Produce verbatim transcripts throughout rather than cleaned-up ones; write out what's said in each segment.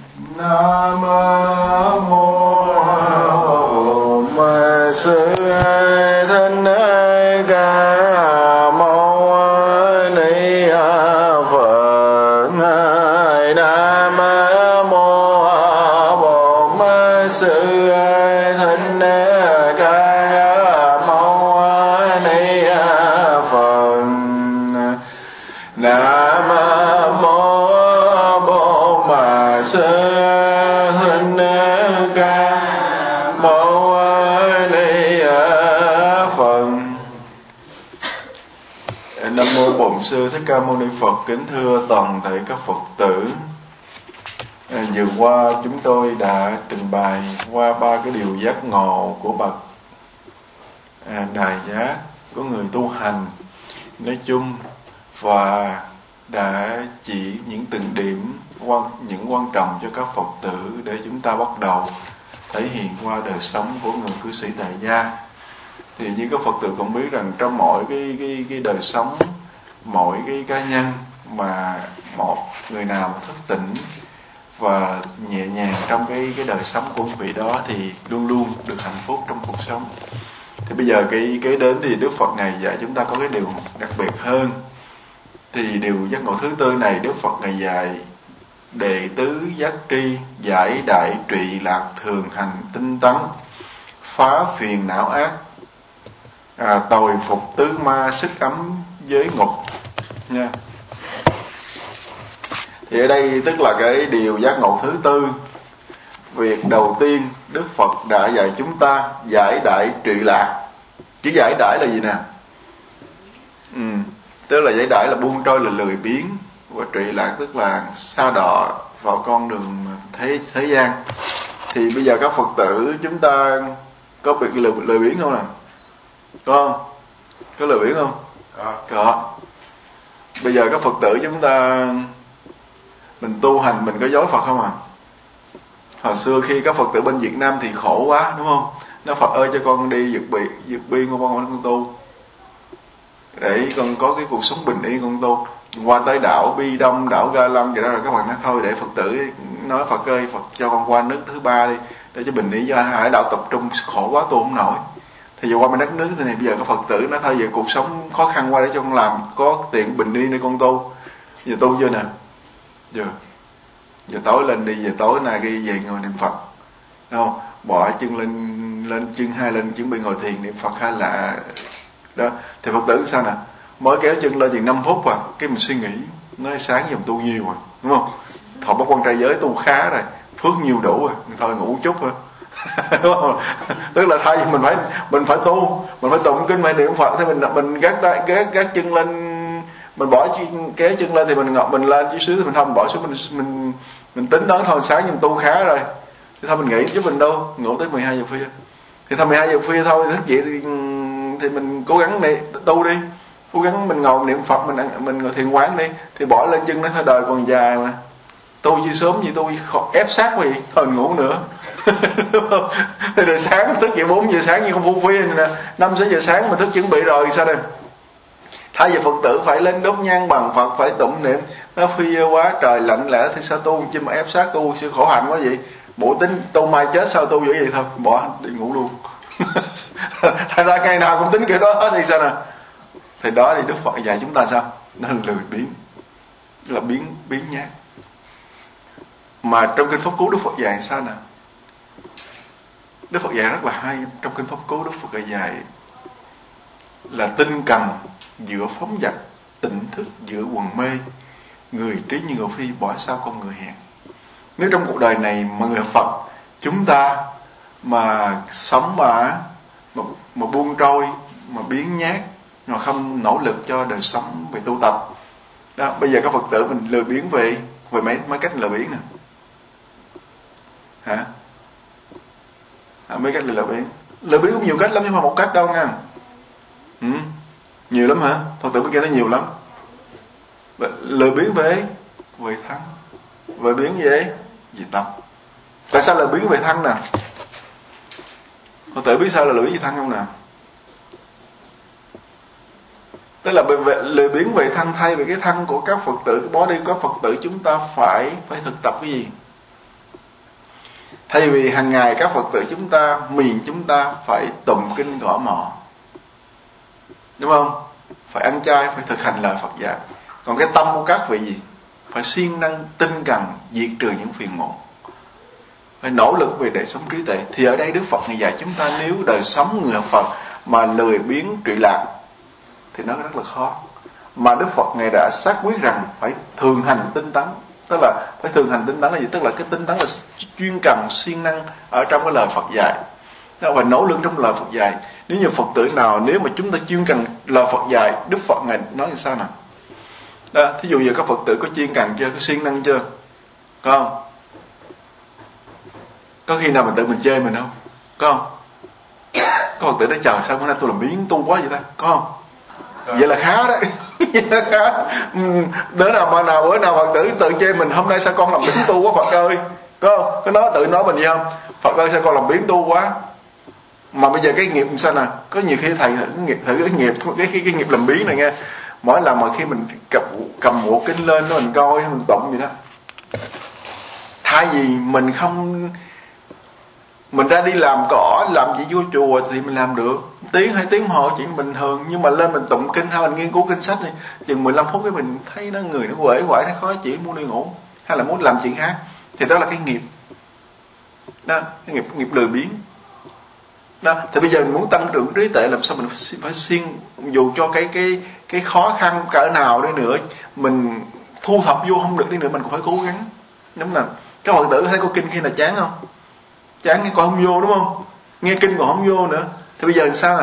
Nam mô Bổn Sư Thích Ca Mâu Ni Phật. Nam mô Bổn Sư Thích Ca Mâu Ni Phật. Nam mô Bổn Sư Thích Ca Mâu Ni Phật. Nam mô Bổn Sư Thích Ca Mâu Ni Phật. Kính thưa toàn thể các Phật tử, à, vừa qua chúng tôi đã trình bày qua ba cái điều giác ngộ của bậc à, Đài Giác, của người tu hành nói chung, và đã chỉ những từng điểm quan, những quan trọng cho các Phật tử để chúng ta bắt đầu thể hiện qua đời sống của người cư sĩ tại gia. Thì như các Phật tử cũng biết rằng trong mỗi cái cái cái đời sống, mỗi cái cá nhân mà một người nào thức tỉnh và nhẹ nhàng trong cái cái đời sống của vị đó thì luôn luôn được hạnh phúc trong cuộc sống. Thì bây giờ cái cái đến thì Đức Phật Ngài dạy chúng ta có cái điều đặc biệt hơn. Thì điều giác ngộ thứ tư này Đức Phật Ngài dạy đệ tứ giác tri, giải đại trụy lạc, thường hành tinh tấn, phá phiền não ác, à, tồi phục tứ ma, sức ấm giới ngục nha. Thì ở đây tức là cái điều giác ngộ thứ tư. Việc đầu tiên Đức Phật đã dạy chúng ta giải đại trụy lạc. Chứ giải đại là gì nè? Ừ, tức là giải đại là buông trôi, là lười biếng, và trụy lạc tức là sa đọa vào con đường thế thế gian. Thì bây giờ các Phật tử chúng ta có bị lười, lười biếng không nè? Có không? Có lười biếng không? Có. Có. Bây giờ các Phật tử chúng ta mình tu hành mình có dối Phật không à? Hồi xưa khi các Phật tử bên Việt Nam thì khổ quá, đúng không? Nói Phật ơi cho con đi vượt bi vượt biên con con con tu, để con có cái cuộc sống bình yên con tu. Qua tới đảo Bi Đông, đảo Ga Lâm vậy đó, rồi các bạn nói thôi để Phật tử nói Phật ơi Phật cho con qua nước thứ ba đi để cho bình yên, cho hải đảo tập trung khổ quá tu không nổi. Thì giờ qua bên đất nước thế này, bây giờ các Phật tử nói thôi về cuộc sống khó khăn qua để cho con làm có tiền bình yên để con tu. Giờ tu chưa nè? Giờ giờ tối lên đi, giờ tối nay đi về ngồi niệm Phật, đúng không? Bỏ chân lên lên chân hai lên chuẩn bị ngồi thiền niệm Phật hay là đó. Thì Phật tử sao nè, mới kéo chân lên chừng năm phút à, cái mình suy nghĩ nói sáng giờ tu nhiều rồi, đúng không? Thọ bất quan trai giới tu khá rồi, phước nhiều đủ rồi, thôi ngủ chút thôi. Đúng không? Tức là thay vì mình phải mình phải tu, mình phải tụng kinh, phải niệm Phật, thì mình mình gác tay gác gác chân lên, mình bỏ chân, kéo chân lên thì mình ngọc mình lên chút xíu thì mình không bỏ xuống, mình mình mình tính đó thôi, sáng mình tu khá rồi thì thôi mình nghỉ chứ mình đâu ngủ tới mười hai giờ khuya. Thì thôi mười hai giờ khuya thôi, thức dậy thì thì mình cố gắng đi tu đi, cố gắng mình ngồi niệm Phật, mình mình ngồi thiền quán đi, thì bỏ lên chân nó thôi, đời còn dài mà. Tu chi sớm gì tu ép sát gì thôi ngủ nữa. Đúng không? Thì rồi sáng thức dậy bốn giờ sáng như không phu khuya nè, năm sáu giờ sáng mình thức chuẩn bị rồi sao đây? Thay vì Phật tử phải lên đốt nhang bằng Phật, phải tụng niệm, nó khuya quá trời lạnh lẽo thì sao tu, chứ mà ép sát tu sẽ khổ hạnh quá vậy. Bộ tính tu mai chết sao tu dữ vậy, thôi bỏ đi ngủ luôn. Thành ra ngày nào cũng tính kiểu đó thì sao nè? Thì đó thì Đức Phật dạy chúng ta sao? Nó là lười biếng, là biến biến nhát. Mà trong kinh Pháp Cú Đức Phật dạy sao nè? Đức Phật dạy rất là hay. Trong kinh Pháp Cú Đức Phật dạy là tinh cần giữa phóng dật, tỉnh thức giữa quần mê, người trí như ngộ phi, bỏ sao con người hèn. Nếu trong cuộc đời này mà người Phật chúng ta mà sống mà mà, mà buông trôi, mà biến nhát, mà không nỗ lực cho đời sống về tu tập đó, bây giờ các Phật tử mình lười biếng về về mấy mấy cách lười biếng nè, hả? À, mấy cách lười biếng, lười biếng cũng nhiều cách lắm nhưng mà một cách đâu nha. Ừ, nhiều lắm hả? Phật tử bên kia nó nhiều lắm. Lười biếng về về thân, lười biếng gì vậy? Vì tâm. Tại sao lười biếng về thân nè? Phật tử biết sao là lười biếng về thân không nè? Tức là lười biếng về thân, thay vì cái thân của các Phật tử, cái body của các Phật tử chúng ta phải phải thực tập cái gì? Thay vì hàng ngày các Phật tử chúng ta, miền chúng ta phải tụng kinh gõ mõ, đúng không? Phải ăn chay, phải thực hành lời Phật dạy. Còn cái tâm của các vị gì? Phải siêng năng tinh cần diệt trừ những phiền muộn, phải nỗ lực về đời sống trí tuệ. Thì ở đây Đức Phật ngày dạy chúng ta, nếu đời sống người học Phật mà lười biếng trụy lạc thì nó rất là khó. Mà Đức Phật ngày đã xác quyết rằng phải thường hành tinh tấn. Tức là phải thường hành tinh tấn là gì? Tức là cái tinh tấn là chuyên cần siêng năng ở trong cái lời Phật dạy, và nỗ lực trong lời Phật dạy. Nếu như Phật tử nào nếu mà chúng ta chuyên cần lời Phật dạy, Đức Phật ngày nói như sao nào? Đó, thí dụ giờ các Phật tử có chuyên cần chưa, có siêng năng chưa, có không? Có khi nào mình tự mình chơi mình không? Có không? Có Phật tử nói trời sao bữa nay tôi làm biến tu quá vậy ta? Có không? Vậy là khá đấy. Vậy là khá. Bữa nào mà nào bữa nào Phật tử tự chê mình, hôm nay sao con làm biến tu quá Phật ơi? Có không? Có nói tự nói mình gì không? Phật ơi sao con làm biến tu quá? Mà bây giờ cái nghiệp sao nè? Có nhiều khi thầy thử cái nghiệp thử cái nghiệp cái cái, cái nghiệp làm biến này nghe. Mỗi lần mà khi mình cầm, cầm bộ kinh lên nó mình coi mình tụng vậy đó, thay vì mình không mình ra đi làm cỏ làm gì vô chùa thì mình làm được tiếng hai tiếng hồ chuyện bình thường, nhưng mà lên mình tụng kinh hay mình nghiên cứu kinh sách này chừng mười lăm phút cái mình thấy nó người nó quể quải, nó khó chịu, muốn đi ngủ hay là muốn làm chuyện khác, thì đó là cái nghiệp đó, cái nghiệp nghiệp lười biếng đó. Thì bây giờ mình muốn tăng trưởng trí tuệ làm sao mình phải siêng, dù cho cái cái cái khó khăn cỡ nào đi nữa, mình thu thập vô không được đi nữa mình cũng phải cố gắng. Đúng là các Phật tử thấy có kinh khi là chán không? Chán nghe còn không vô, đúng không? Nghe kinh còn không vô nữa. Thì bây giờ làm sao nè?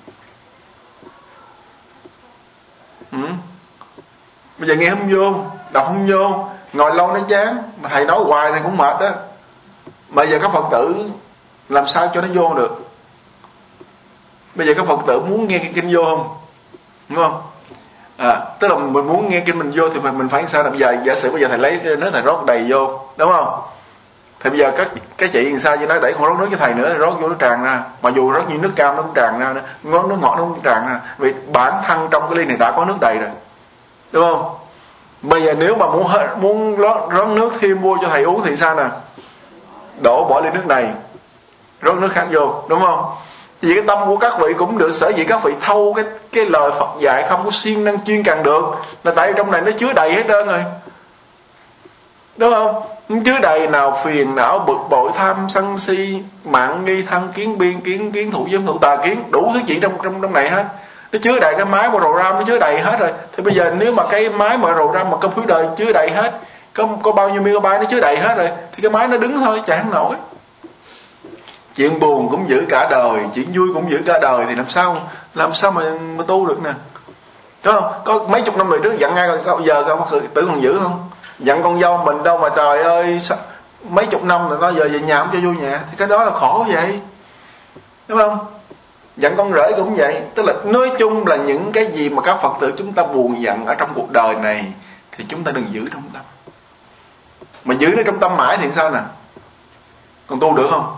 Ừ? Bây giờ nghe không vô, đọc không vô, ngồi lâu nó chán, mà thầy nói hoài thì cũng mệt đó. Bây giờ các Phật tử làm sao cho nó vô được? Bây giờ các Phật tử muốn nghe cái kinh vô không? Đúng không? À, tức là mình muốn nghe kinh mình vô thì mình phải sao? Bây giờ giả sử bây giờ thầy lấy nước thầy rót đầy vô, đúng không? Thì bây giờ các các chị làm sao cho nói đẩy không rót nước cho thầy nữa, rót vô nó tràn ra, mà dù rót như nước cam nó cũng tràn ra nữa, ngon nước ngọt nó cũng tràn ra, vì bản thân trong cái ly này đã có nước đầy rồi, đúng không? Bây giờ nếu mà muốn muốn rót, rót nước thêm vô cho thầy uống thì sao nè? Đổ bỏ ly nước này, rót nước khác vô, đúng không? Vì cái tâm của các vị cũng được, sở dĩ các vị thâu cái cái lời Phật dạy không có siêng năng chuyên cần được là tại trong này nó chứa đầy hết trơn rồi, đúng không? Chứa đầy nào phiền não bực bội tham sân si mạng nghi thân kiến biên kiến kiến thủ dâm thủ tà kiến, đủ thứ chuyện trong trong trong này hết. Nó chứa đầy cái máy mà rồ ram nó chứa đầy hết rồi. Thì bây giờ nếu mà cái máy mà rồ ram mà công phiếu đời chứa đầy hết, có có bao nhiêu megabyte nó chứa đầy hết rồi, thì cái máy nó đứng thôi, chẳng nổi. Chuyện buồn cũng giữ cả đời, chuyện vui cũng giữ cả đời, thì làm sao làm sao mà, mà tu được nè, đúng không? Có mấy chục năm về trước dặn ngay rồi, giờ các Phật tử còn giữ không? Dặn con dâu mình đâu mà trời ơi sao, mấy chục năm rồi nó giờ về nhà không cho vô nhà, thì cái đó là khổ vậy, đúng không? Dặn con rể cũng vậy. Tức là nói chung là những cái gì mà các Phật tử chúng ta buồn giận ở trong cuộc đời này thì chúng ta đừng giữ trong tâm. Mà giữ nó trong tâm mãi thì sao nè? Còn tu được không?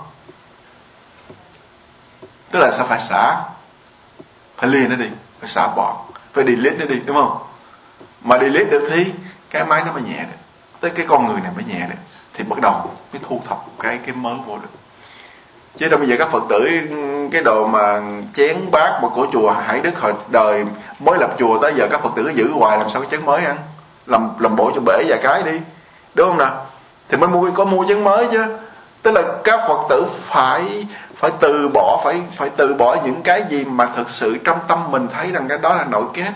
Tức là sao phải xả, phải lìa nó đi, phải xả bỏ, phải delete nó đi, đúng không? Mà delete được thì cái máy nó mới nhẹ được, tới cái con người này mới nhẹ được, thì bắt đầu mới thu thập cái cái mới vô được. Chứ đâu bây giờ các Phật tử cái đồ mà chén bát mà của chùa Hải Đức hồi đời mới lập chùa tới giờ các Phật tử giữ hoài, làm sao cái chén mới ăn, làm làm bộ cho bể vài cái đi, đúng không nào? Thì mới mua, có mua chén mới chứ. Tức là các Phật tử phải phải từ bỏ, phải phải từ bỏ những cái gì mà thực sự trong tâm mình thấy rằng cái đó là nội kết,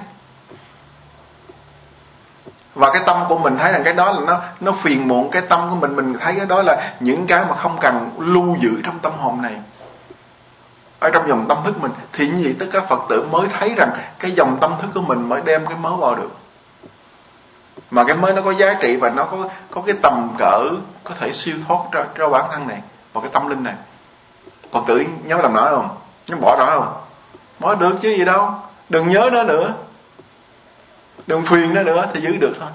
và cái tâm của mình thấy rằng cái đó là nó nó phiền muộn. Cái tâm của mình mình thấy cái đó là những cái mà không cần lưu giữ trong tâm hồn này, ở trong dòng tâm thức mình, thì như vậy tất cả Phật tử mới thấy rằng cái dòng tâm thức của mình mới đem cái mới vào được, mà cái mới nó có giá trị và nó có có cái tầm cỡ có thể siêu thoát cho, cho bản thân này và cái tâm linh này. Phật tử nhớ làm nổi không? Nhớ bỏ nổi không? Bỏ được chứ gì đâu. Đừng nhớ nó nữa, đừng phiền nó nữa thì giữ được thôi.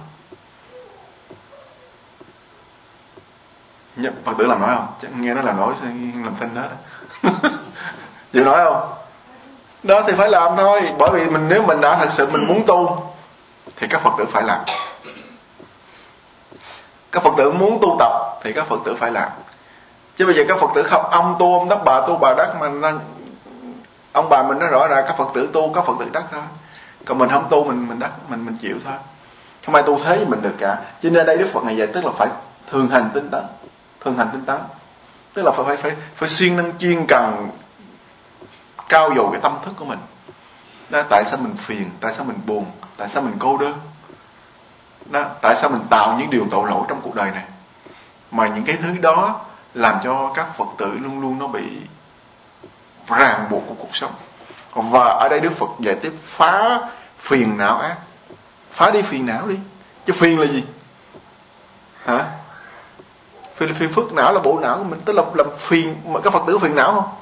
Phật tử làm nói không? Chắc nghe nó làm nổi làm thinh hết. Chịu nói không? Đó thì phải làm thôi. Bởi vì mình nếu mình đã thật sự mình muốn tu thì các Phật tử phải làm. Các Phật tử muốn tu tập thì các Phật tử phải làm. Chứ bây giờ các Phật tử không, ông tu ông đất, bà tu bà đất, mà ông bà mình nói rõ ràng các Phật tử tu, các Phật tử đất thôi. Còn mình không tu, mình mình đất, mình mình chịu thôi. Không ai tu thế với mình được cả. Cho nên đây Đức Phật ngày dạy tức là phải thường hành tinh tấn, thường hành tinh tấn, tức là phải phải phải, phải xuyên năng chuyên cần trau dồi cái tâm thức của mình. Đó, tại sao mình phiền, tại sao mình buồn, tại sao mình cô đơn, đó, tại sao mình tạo những điều tội lỗi trong cuộc đời này, mà những cái thứ đó làm cho các Phật tử luôn luôn nó bị ràng buộc của cuộc sống. Và ở đây Đức Phật dạy tiếp phá phiền não ác. Phá đi phiền não đi. Chứ phiền là gì? Hả? Phiền, phiền phức não là bộ não của mình. Tức là làm phiền. Mà các Phật tử phiền não không?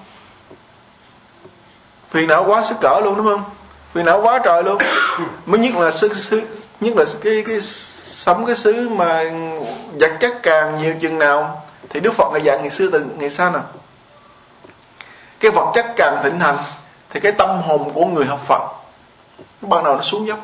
Phiền não quá sức cỡ luôn đúng không? Phiền não quá trời luôn. Mới nhất là xứ, xứ, nhất là cái, cái sống cái xứ mà vật chất càng nhiều chừng nào. Thì Đức Phật ngày dạy ngày xưa từ ngày sau nào, cái vật chất càng thịnh hành thì cái tâm hồn của người học Phật ban đầu nó xuống dốc.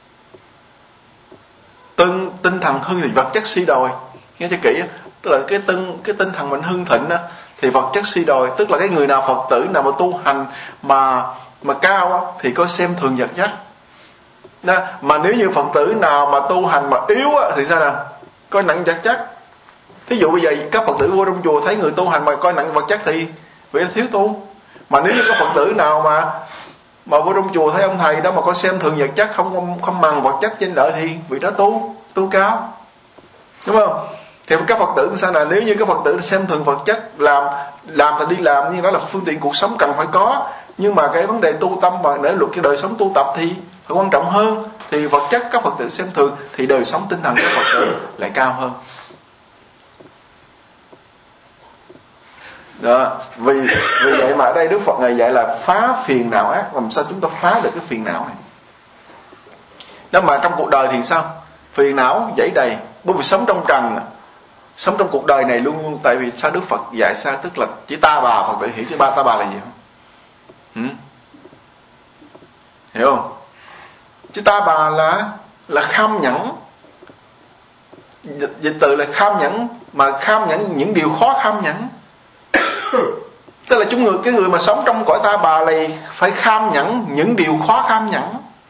Tinh, tinh thần hưng thì vật chất suy đồi. Nghe cho kỹ, tức là cái tinh, cái tinh thần mình hưng thịnh đó, thì vật chất suy đồi. Tức là cái người nào Phật tử nào mà tu hành mà mà cao đó, thì có xem thường vật chất đó. Mà nếu như Phật tử nào mà tu hành mà yếu đó, thì sao nào? Coi nặng vật chất. Thí dụ bây giờ các Phật tử vô trong chùa thấy người tu hành mà coi nặng vật chất thì vì thiếu tu. Mà nếu như các Phật tử nào mà mà vô trong chùa thấy ông thầy đó mà coi xem thường vật chất, không không, không màng vật chất trên đời, thì vì đó tu tu cao, đúng không? Thì các Phật tử sao nào? Nếu như các Phật tử xem thường vật chất, làm làm thì đi làm, nhưng đó là phương tiện cuộc sống cần phải có, nhưng mà cái vấn đề tu tâm và để luật cái đời sống tu tập thì phải quan trọng hơn. Thì vật chất các Phật tử xem thường thì đời sống tinh thần các Phật tử lại cao hơn. Đó, vì vì vậy mà ở đây Đức Phật ngày dạy là phá phiền não ác. Làm sao chúng ta phá được cái phiền não này? Đó, mà trong cuộc đời thì sao? Phiền não dẫy đầy. Bởi vì sống trong trần, sống trong cuộc đời này luôn luôn. Tại vì sao Đức Phật dạy sao? Tức là chỉ ta bà, Phật tử hiểu chứ ba ta bà là gì không? Ừ? Hiểu không? Chứ ta bà là là kham nhẫn. Dịch từ là kham nhẫn, mà kham nhẫn những điều khó kham nhẫn. Tức là chúng người, cái người mà sống trong cõi ta bà này phải kham nhẫn những điều khó kham nhẫn.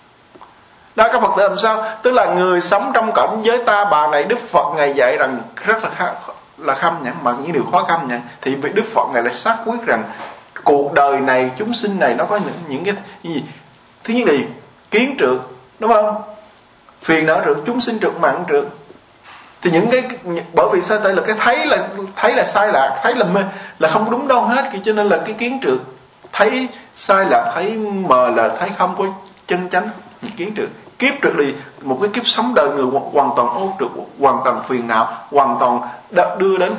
Đó, các Phật tử làm sao? Tức là người sống trong cảnh giới ta bà này, Đức Phật ngày dạy rằng rất là kham, là kham nhẫn, mà những điều khó kham nhẫn. Thì vị Đức Phật ngày lại xác quyết rằng cuộc đời này, chúng sinh này nó có những những cái gì? Thứ nhất là kiến trượt, đúng không? Phiền não trượt, chúng sinh trượt, mạng trượt. Thì những cái, bởi vì sao? Tại là cái thấy là thấy là sai lạc, thấy là mê, là không đúng đâu hết, cho nên là cái kiến trượt, thấy sai lạc, thấy mờ là thấy không có chân chánh, kiến trượt. Kiếp trượt là một cái kiếp sống đời người hoàn toàn ô trượt, hoàn toàn phiền não, hoàn toàn đưa đến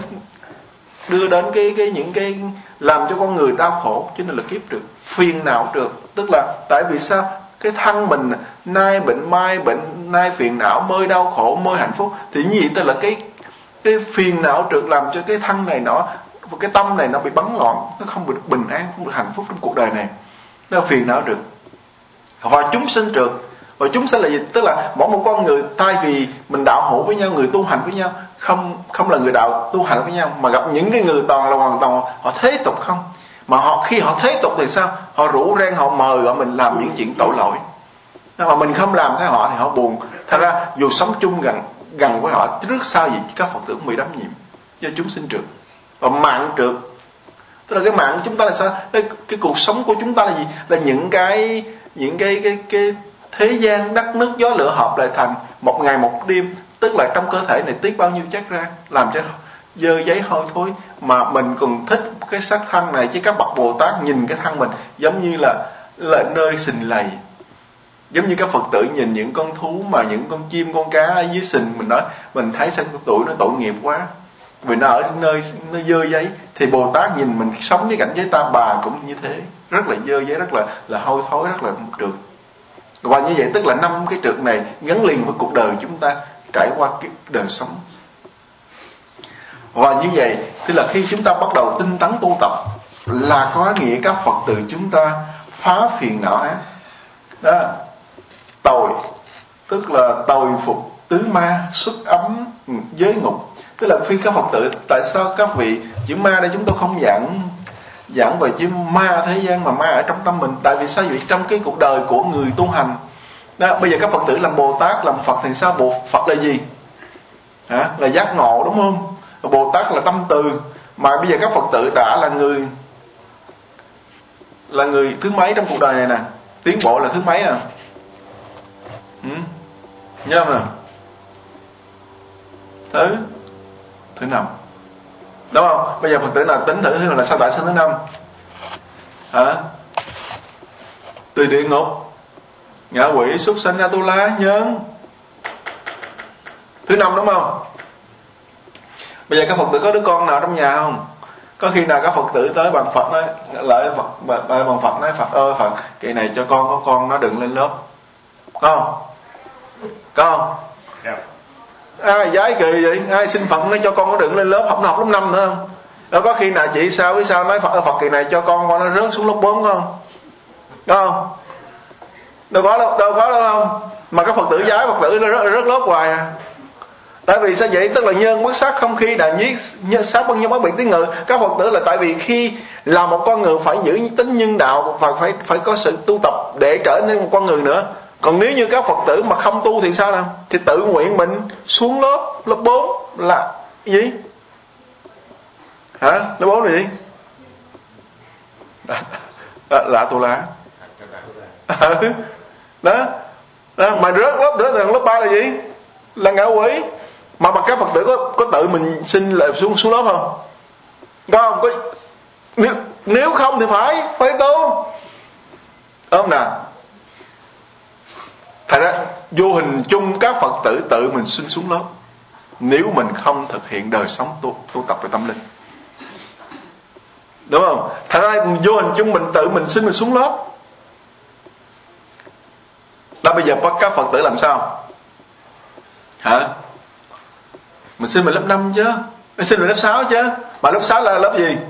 đưa đến cái cái những cái làm cho con người đau khổ, cho nên là kiếp trượt, phiền não trượt. Tức là tại vì sao? Cái thân mình nay bệnh mai bệnh, nay phiền não, mơ đau khổ, mơ hạnh phúc, thì như vậy tức là cái cái phiền não trượt làm cho cái thân này nó, cái tâm này nó bị bấn loạn, nó không được bình an, không được hạnh phúc trong cuộc đời này. Đó là phiền não trượt. Và chúng sinh trượt. Và chúng sinh là gì? Tức là mỗi một con người, thay vì mình đạo hữu với nhau, người tu hành với nhau, không không là người đạo tu hành với nhau, mà gặp những cái người toàn là hoàn toàn họ thế tục không. Mà họ khi họ thế tục thì sao? Họ rủ reng, họ mời gọi mình làm những chuyện tội lỗi. Mà mình không làm theo họ thì họ buồn. Thật ra dù sống chung gần gần với họ, trước sau gì các Phật tử cũng bị đắm nhiễm do chúng sinh trượt. Và mạng trượt, tức là cái mạng của chúng ta là sao? Cái, cái cuộc sống của chúng ta là gì? Là những cái những cái cái cái thế gian đất nước gió lửa hợp lại thành một ngày một đêm. Tức là trong cơ thể này tiết bao nhiêu chất ra, làm cho dơ giấy hôi thối, mà mình còn thích cái xác thân này. Chứ các bậc Bồ Tát nhìn cái thân mình giống như là là nơi sình lầy, giống như các Phật tử nhìn những con thú, mà những con chim con cá ở dưới sình, mình nói mình thấy sao tụi nó tội nghiệp quá, vì nó ở nơi nó dơ giấy. Thì Bồ Tát nhìn mình sống với cảnh giới ta bà cũng như thế, rất là dơ giấy, rất là là hôi thối, rất là trượt. Và như vậy tức là năm cái trượt này gắn liền với cuộc đời chúng ta trải qua cái đời sống. Và như vậy tức là khi chúng ta bắt đầu tinh tấn tu tập là có nghĩa các Phật tử chúng ta phá phiền não ác. Đó, tồi tức là tồi phục tứ ma, xuất ấm giới ngục. Tức là khi các Phật tử, tại sao các vị, chữ ma đây chúng tôi không giảng giảng về chữ ma thế gian mà ma ở trong tâm mình. Tại vì sao vậy? Trong cái cuộc đời của người tu hành đó, bây giờ các Phật tử làm Bồ Tát, làm Phật thì sao? Bộ Phật là gì? Hả? Là giác ngộ, đúng không? Bồ Tát là tâm từ. Mà bây giờ các Phật tử đã là người là người thứ mấy trong cuộc đời này nè? Tiến bộ là thứ mấy nè? Ừ? Nhớ không nè? Thứ Thứ năm, đúng không? Bây giờ Phật tử nào tính thử thứ là sao tại sinh thứ năm? Hả? Từ địa ngục, ngạ quỷ, súc sanh, Atula, nhân. Thứ năm, đúng không? Bây giờ các Phật tử có đứa con nào trong nhà không? Có khi nào các Phật tử tới bằng Phật nói, lại Phật, bằng Phật nói, Phật ơi Phật, kỳ này cho con có con nó đừng lên lớp, có không? Có không? Yeah. Ai giái kỳ vậy? Ai xin Phật nói cho con nó đừng lên lớp, học nó học lớp năm nữa không? Đâu có khi nào chị sao với sao nói Phật ơi Phật kỳ này cho con con nó rớt xuống lớp bốn không? Có không? Đâu có đâu, đâu có đâu không? Mà các Phật tử giái Phật tử nó rớt, rớt lớp hoài à. Tại vì sao vậy? Tức là nhân bất sát không khi đà nhiết, nhân sát bất nhân bất bị tiếng ngự. Các Phật tử là tại vì khi là một con người phải giữ tính nhân đạo và phải phải có sự tu tập để trở nên một con người nữa. Còn nếu như các Phật tử mà không tu thì sao nào? Thì tự nguyện mình xuống lớp lớp bốn là gì? Hả? Lớp bốn là gì? Là Atula. Đó. Đó. Mà rớt lớp nữa là lớp ba là gì? Là ngạ quỷ. Mà mà các Phật tử có có tự mình xin lại xuống xuống lớp không? Có không? Có, nếu, nếu không thì phải phải tu. Đúng không nào? Thật ra vô hình chung các Phật tử tự mình xin xuống lớp nếu mình không thực hiện đời sống tu, tu tập về tâm linh. Đúng không? Thật ra vô hình chung mình tự mình xin mình xuống lớp. Đó bây giờ các Phật tử làm sao? Hả? Mình xin mình lớp năm chứ, mình xin mình lớp sáu chứ. Mà lớp sáu là lớp gì?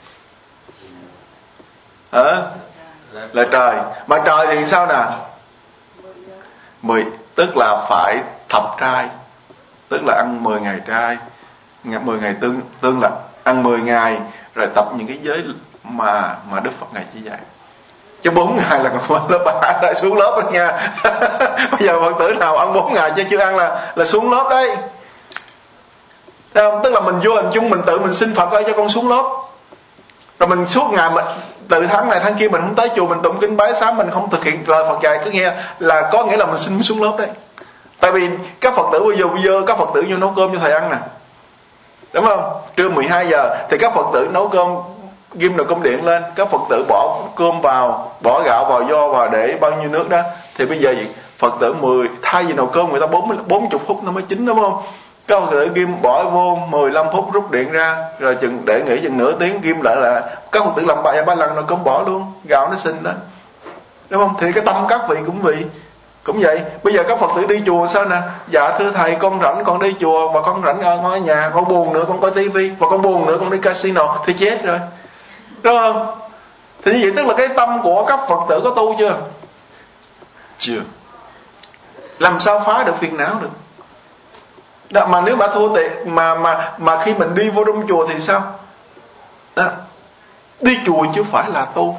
Hả? Là trời. Mà trời thì sao nè? Mười, tức là phải thập trai, tức là ăn mười ngày trai, mười ngày tương tương là ăn mười ngày rồi tập những cái giới mà mà Đức Phật ngài chỉ dạy. Chứ bốn ngày là còn lớp ba đã xuống lớp rồi nha. Bây giờ Phật tử nào ăn bốn ngày chứ chưa ăn là là xuống lớp đấy. Thấy không? Tức là mình vô hình chung mình tự mình xin Phật ơi cho con xuống lớp. Rồi mình suốt ngày mình từ tháng này tháng kia mình không tới chùa, mình tụng kinh bái sám, mình không thực hiện lời Phật dạy, cứ nghe là có nghĩa là mình xin xuống lớp đấy. Tại vì các Phật tử bây giờ bây giờ các Phật tử vô nấu cơm cho thầy ăn nè, đúng không? Trưa mười hai giờ thì các Phật tử nấu cơm, ghim nồi cơm điện lên, các Phật tử bỏ cơm vào, bỏ gạo vào, do vào để bao nhiêu nước đó. Thì bây giờ gì? Phật tử mười thay vì nồi cơm người ta bốn bốn chục phút nó mới chín, đúng không? Các Phật tử ghim bỏ vô mười lăm phút rút điện ra, rồi chừng để nghỉ chừng nửa tiếng ghim lại là các Phật tử làm ba ba lần nồi cơm bỏ luôn, gạo nó xin đó, đúng không? Thì cái tâm các vị cũng vị cũng vậy. Bây giờ các Phật tử đi chùa sao nè? Dạ thưa thầy con rảnh con đi chùa, và con rảnh ở nhà, con buồn nữa con coi tivi, và con buồn nữa con đi casino thì chết rồi, đúng không? Thì như vậy tức là cái tâm của các Phật tử có tu chưa? Chưa. Làm sao phá được phiền não được? Đó, mà nếu mà thua thì mà mà mà khi mình đi vô trong chùa thì sao? Đó, đi chùa chứ phải là tu.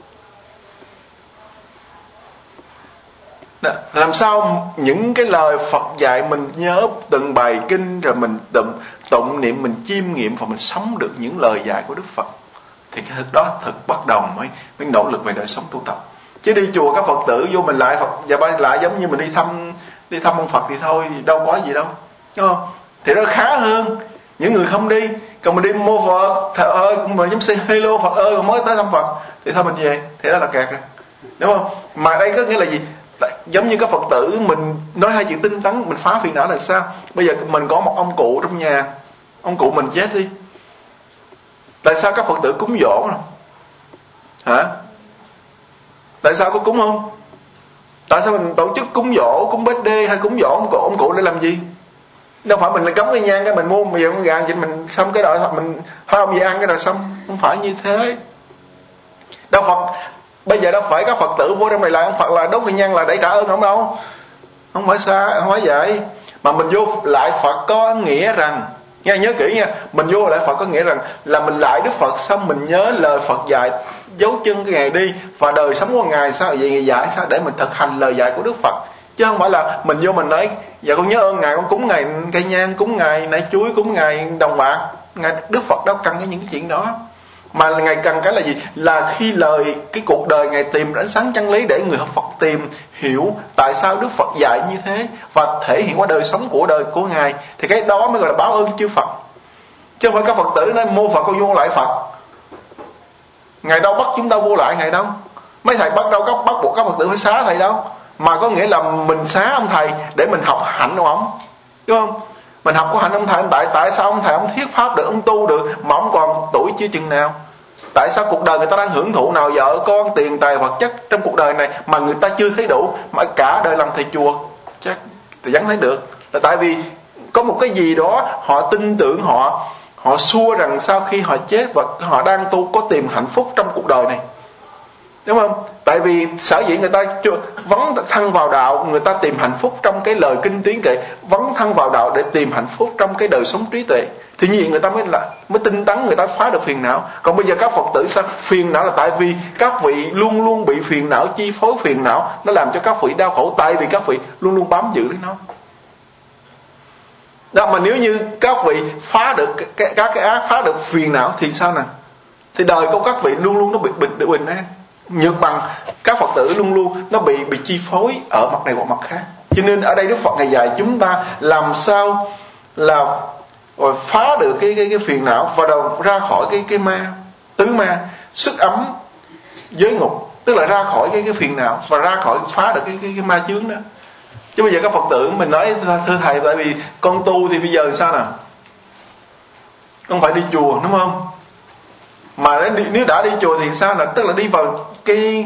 Đó, làm sao những cái lời Phật dạy mình nhớ từng bài kinh, rồi mình tụng, tụng niệm, mình chiêm nghiệm và mình sống được những lời dạy của Đức Phật, thì cái đó thực bắt đầu mới mới nỗ lực về đời sống tu tập. Chứ đi chùa các Phật tử vô mình lại Phật và bay lại giống như mình đi thăm đi thăm ông Phật thì thôi, đâu có gì đâu, đúng không? Thì nó khá hơn những người không đi. Còn mình đi mua Phật, thầy ơi mình giống say hello Phật ơi còn mới tới thăm Phật thì thôi mình về, thì đó là kẹt rồi, đúng không? Mà đây có nghĩa là gì? Giống như các Phật tử mình nói hai chữ tinh tấn, mình phá phiền não là sao? Bây giờ mình có một ông cụ trong nhà, ông cụ mình chết đi, tại sao các Phật tử cúng dỗ rồi? Hả? Tại sao có cúng không? Tại sao mình tổ chức cúng dỗ, cúng birthday hay cúng dỗ ông cụ, ông cụ để làm gì? Đâu phải mình là cắm cái nhang cái mình mua bây giờ con gà vậy mình xong cái rồi mình thôi ông gì ăn cái rồi xong, không phải như thế. Đâu Phật bây giờ đâu phải các Phật tử vô trong này là ông Phật là đốt cái nhang là để trả ơn ông đâu, không phải xa, không phải vậy. Mà mình vô lại Phật có nghĩa rằng Nghe nhớ kỹ nha, mình vô lại Phật có nghĩa rằng là mình lại Đức Phật, xong mình nhớ lời Phật dạy, dấu chân cái ngày đi và đời sống của Ngài sao vậy, Ngài dạy sao để mình thực hành lời dạy của Đức Phật. Chứ không phải là mình vô mình nói dạ con nhớ ơn Ngài, con cúng Ngài cây nhang, cúng Ngài nải chuối, cúng Ngài đồng bạc. Ngài Đức Phật đâu cần cái những cái chuyện đó. Mà Ngài cần cái là gì? Là khi lời cái cuộc đời Ngài tìm ánh sáng chân lý để người học Phật tìm hiểu tại sao Đức Phật dạy như thế và thể hiện qua đời sống của đời của Ngài, thì cái đó mới gọi là báo ơn chư Phật. Chứ không phải các Phật tử nói mô Phật con vô lại Phật. Ngài đâu bắt chúng ta vô lại Ngài đâu. Mấy thầy bắt đâu có bắt buộc các Phật tử phải xá thầy đâu, mà có nghĩa là mình xá ông thầy để mình học hạnh của ông, đúng không? Mình học của hạnh ông thầy, tại tại sao ông thầy ông thuyết pháp được, ông tu được mà ông còn tuổi chưa chừng nào? Tại sao cuộc đời người ta đang hưởng thụ nào vợ con, tiền tài vật chất trong cuộc đời này mà người ta chưa thấy đủ, mà cả đời làm thầy chùa chắc thì vẫn thấy được? Là tại vì có một cái gì đó họ tin tưởng, họ họ xua rằng sau khi họ chết và họ đang tu có tìm hạnh phúc trong cuộc đời này, đúng không? Tại vì sở dĩ người ta vấn thân vào đạo, người ta tìm hạnh phúc trong cái lời kinh tiếng kệ, vấn thân vào đạo để tìm hạnh phúc trong cái đời sống trí tuệ, thì như vậy người ta mới là mới tinh tấn, người ta phá được phiền não. Còn bây giờ các Phật tử sao phiền não? Là tại vì các vị luôn luôn bị phiền não chi phối, phiền não nó làm cho các vị đau khổ, tại vì các vị luôn luôn bám giữ lấy nó. Đó, mà nếu như các vị phá được các cái, cái ác, phá được phiền não thì sao nè? Thì đời của các vị luôn luôn nó bị bình bình an. Nhược bằng các Phật tử luôn luôn nó bị bị chi phối ở mặt này hoặc mặt khác. Cho nên ở đây Đức Phật Ngài dạy chúng ta làm sao là rồi phá được cái cái cái phiền não và đầu ra khỏi cái cái ma tứ ma, sức ấm giới ngục, tức là ra khỏi cái cái phiền não và ra khỏi phá được cái cái, cái ma chướng đó. Chứ bây giờ các Phật tử mình nói thưa thầy, tại vì con tu thì bây giờ sao nè, con phải đi chùa đúng không? Mà nếu đã đi chùa thì sao? Là tức là đi vào cái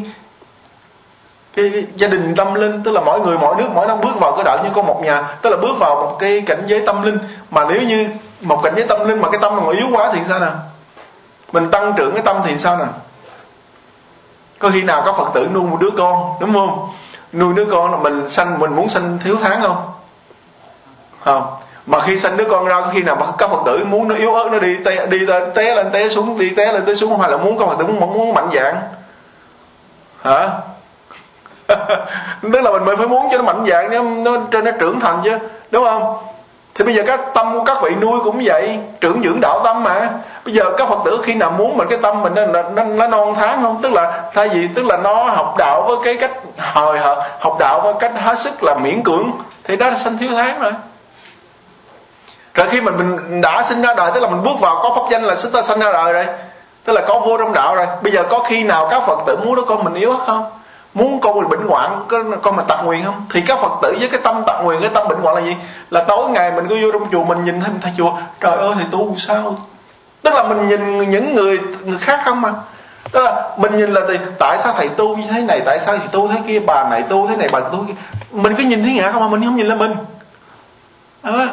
cái, cái gia đình tâm linh, tức là mỗi người mỗi nước mỗi năm bước vào cái đạo như con một nhà, tức là bước vào một cái cảnh giới tâm linh. Mà nếu như một cảnh giới tâm linh mà cái tâm mà yếu quá thì sao nè? Mình tăng trưởng cái tâm thì sao nè? Có khi nào các Phật tử nuôi một đứa con, đúng không? Nuôi đứa con là mình sanh, mình muốn sanh thiếu tháng không? Không. Mà khi sanh đứa con ra, có khi nào các Phật tử muốn nó yếu ớt, nó đi té, đi té lên té xuống, đi té lên té xuống, hay là muốn các Phật tử muốn, muốn mạnh dạn? Hả? Tức là mình mới phải muốn cho nó mạnh dạn, nó, nó, cho nó trưởng thành chứ, đúng không? Thì bây giờ các tâm của các vị nuôi cũng vậy, trưởng dưỡng đạo tâm mà. Bây giờ các Phật tử khi nào muốn mình cái tâm mình nó, nó, nó non tháng không? Tức là thay vì tức là nó học đạo với cái cách hời hợt, học đạo với cách hết sức là miễn cưỡng, thì đó là sanh thiếu tháng rồi. Rồi khi mình mình đã sinh ra đời, tức là mình bước vào có pháp danh là chúng ta sinh ra đời rồi, tức là có vô trong đạo rồi. Bây giờ có khi nào các Phật tử muốn đứa con mình yếu không? Muốn con mình bệnh hoạn, con mình tật nguyền không? Thì các Phật tử với cái tâm tật nguyền, cái tâm bệnh hoạn là gì? Là tối ngày mình cứ vô trong chùa, mình nhìn thêm thầy chùa, trời ơi thầy tu sao? Tức là mình nhìn những người người khác không mà. Tức là mình nhìn là thì, tại sao thầy tu như thế này, tại sao thầy tu thế kia, bà này tu thế này, bà tu thế kia. Mình cứ nhìn thiên hạ không mà mình không nhìn lên mình. À.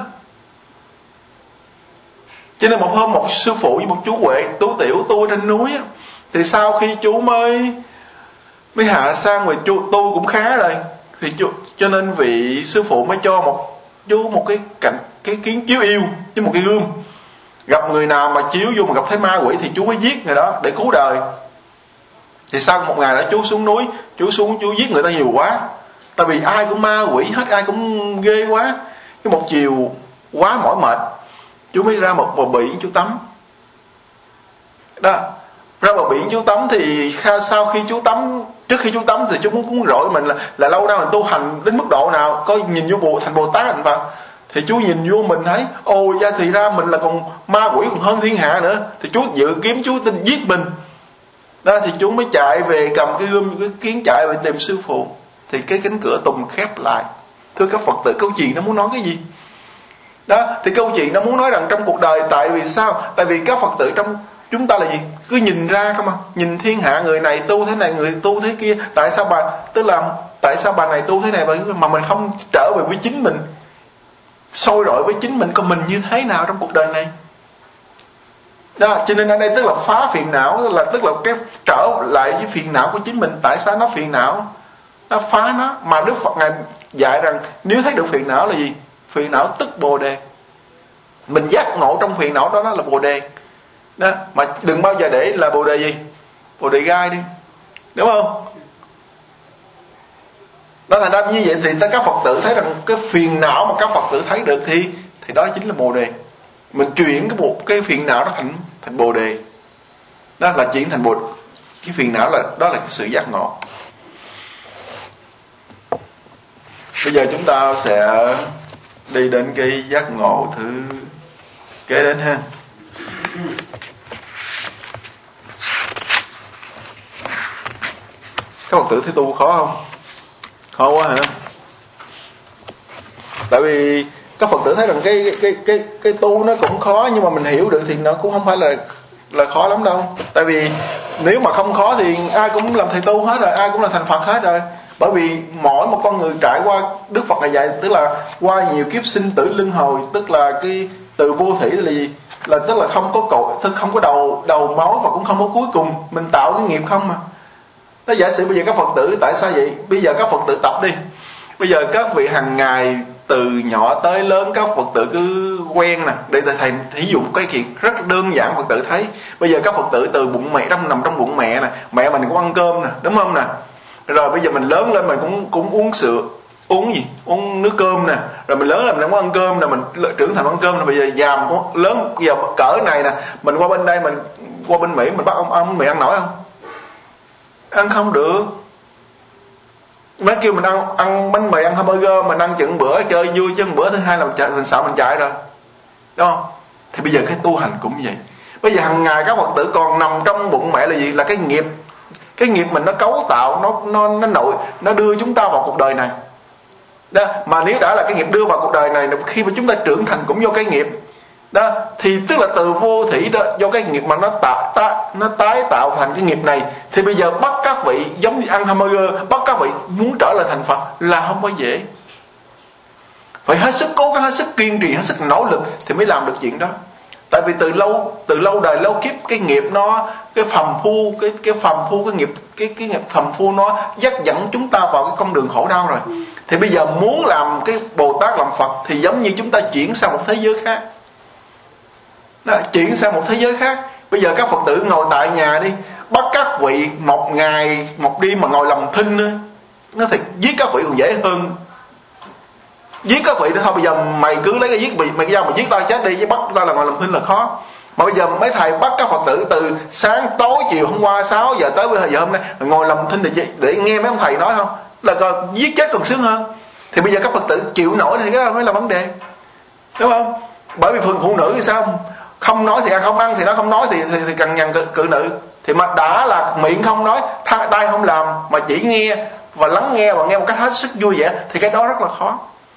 Cho nên một hôm một sư phụ với một chú Huệ tú tiểu tu trên núi á, thì sau khi chú mới mới hạ sang rồi chú tu cũng khá rồi, thì chú, cho nên vị sư phụ mới cho một chú một cái cảnh cái kiến chiếu yêu với một cái gương. Gặp người nào mà chiếu vô mà gặp thấy ma quỷ thì chú mới giết người đó để cứu đời. Thì sau một ngày đó chú xuống núi, chú xuống chú giết người ta nhiều quá, tại vì ai cũng ma quỷ hết, ai cũng ghê quá. Cái một chiều quá mỏi mệt, chú mới ra một bờ biển chú tắm. Đó, ra bờ biển chú tắm thì sau khi chú tắm, trước khi chú tắm thì chú muốn muốn rọi mình là là lâu nay mình tu hành đến mức độ nào, coi nhìn vô bộ thành Bồ Tát thành Phật. Thì chú nhìn vô mình thấy, ồ ra thì ra mình là còn ma quỷ còn hơn thiên hạ nữa. Thì chú dự kiếm chú tin giết mình. Đó thì chú mới chạy về cầm cái gươm cái kiến chạy về tìm sư phụ. Thì cái cánh cửa tùng khép lại. Thưa các Phật tử, câu chuyện nó muốn nói cái gì? Đó, thì câu chuyện nó muốn nói rằng trong cuộc đời, tại vì sao? Tại vì các Phật tử trong chúng ta là gì? Cứ nhìn ra không à? Nhìn thiên hạ, người này tu thế này, người tu thế kia. Tại sao bà, tức là tại sao bà này tu thế này mà mình không trở về với chính mình, sôi nổi với chính mình, con mình như thế nào trong cuộc đời này? Đó, cho nên ở đây tức là phá phiền não, là tức là cái trở lại với phiền não của chính mình. Tại sao nó phiền não? Nó phá nó. Mà Đức Phật Ngài dạy rằng nếu thấy được phiền não là gì? Phiền não tức Bồ Đề. Mình giác ngộ trong phiền não đó, đó là Bồ Đề đó. Mà đừng bao giờ để là Bồ Đề gì, Bồ Đề gai đi, đúng không? Đó, thành ra như vậy thì các Phật tử thấy rằng cái phiền não mà các Phật tử thấy được thì thì đó chính là Bồ Đề. Mình chuyển cái bộ cái phiền não đó thành thành Bồ Đề, đó là chuyển thành Bồ. Cái phiền não là đó là cái sự giác ngộ. Bây giờ chúng ta sẽ đi đến cái giác ngộ thứ kế đến ha. Các Phật tử thấy tu khó không? Khó quá hả? Tại vì các Phật tử thấy rằng cái cái cái cái tu nó cũng khó, nhưng mà mình hiểu được thì nó cũng không phải là là khó lắm đâu. Tại vì nếu mà không khó thì ai cũng làm thầy tu hết rồi, ai cũng là thành Phật hết rồi. Bởi vì mỗi một con người trải qua, Đức Phật là dạy, tức là qua nhiều kiếp sinh tử luân hồi, tức là cái từ vô thủy là gì? Là tức là không có cội, tức không có đầu đầu mối và cũng không có cuối cùng, mình tạo cái nghiệp không mà. Nó giả sử bây giờ các Phật tử tại sao vậy? Bây giờ các Phật tử tập đi. Bây giờ các vị hàng ngày từ nhỏ tới lớn các Phật tử cứ quen nè, để thầy thí dụ cái chuyện rất đơn giản Phật tử thấy. Bây giờ các Phật tử từ bụng mẹ, trong nằm trong bụng mẹ nè, mẹ mình cũng ăn cơm nè, đúng không nè? Rồi bây giờ mình lớn lên mình cũng cũng uống sữa, uống gì? Uống nước cơm nè. Rồi mình lớn lên mình không có ăn cơm nè, mình trưởng thành ăn cơm nè. Bây giờ già mình cũng lớn, giờ cỡ này nè, mình qua bên đây, mình qua bên Mỹ mình bắt ông ông mẹ ăn nổi không? Ăn không được. Mấy kêu mình ăn ăn bánh mì, ăn hamburger, mình ăn chừng bữa chơi vui, chứ bữa thứ hai là mình, chạy, mình sợ mình chạy rồi, đúng không? Thì bây giờ cái tu hành cũng vậy. Bây giờ hàng ngày các Phật tử còn nằm trong bụng mẹ là gì? Là cái nghiệp. Cái nghiệp mình nó cấu tạo, nó nó nó nội, nó đưa chúng ta vào cuộc đời này. Đó, mà nếu đã là cái nghiệp đưa vào cuộc đời này, khi mà chúng ta trưởng thành cũng do cái nghiệp. Đó, thì tức là từ vô thủy đó, do cái nghiệp mà nó tạo ta, nó tái tạo thành cái nghiệp này, thì bây giờ bắt các vị giống như ăn hamburger, bắt các vị muốn trở lại thành Phật là không có dễ. Phải hết sức cố gắng, hết sức kiên trì, hết sức nỗ lực thì mới làm được chuyện đó. Tại vì từ lâu từ lâu đời lâu kiếp cái nghiệp nó, cái phàm phu, cái cái phàm phu cái nghiệp cái cái nghiệp phàm phu nó dắt dẫn chúng ta vào cái con đường khổ đau rồi. Thì bây giờ muốn làm cái Bồ Tát làm Phật thì giống như chúng ta chuyển sang một thế giới khác. Đó, chuyển sang một thế giới khác. Bây giờ các Phật tử ngồi tại nhà đi, bắt các vị một ngày một đêm mà ngồi làm thinh nữa, nó thì giết các vị còn dễ hơn. Giết các vị thì thôi, bây giờ mày cứ lấy cái giết mày, mày ra mà giết tao chết đi, chứ bắt tao là ngồi làm thinh là khó. Mà bây giờ mấy thầy bắt các Phật tử từ sáng tối chiều hôm qua sáu giờ tới bây giờ hôm nay ngồi làm thinh để, để nghe mấy ông thầy nói không, là còn giết chết còn sướng hơn. Thì bây giờ các Phật tử chịu nổi thì cái đó mới là vấn đề, đúng không? Bởi vì phụ, phụ nữ thì sao? Không nói thì ăn, không ăn thì nó không nói thì thì, thì cằn nhằn cự, cự nữ. Thì mà đã là miệng không nói, tay không làm, mà chỉ nghe và lắng nghe và nghe một cách hết sức vui vẻ, thì cái đó rất là khó.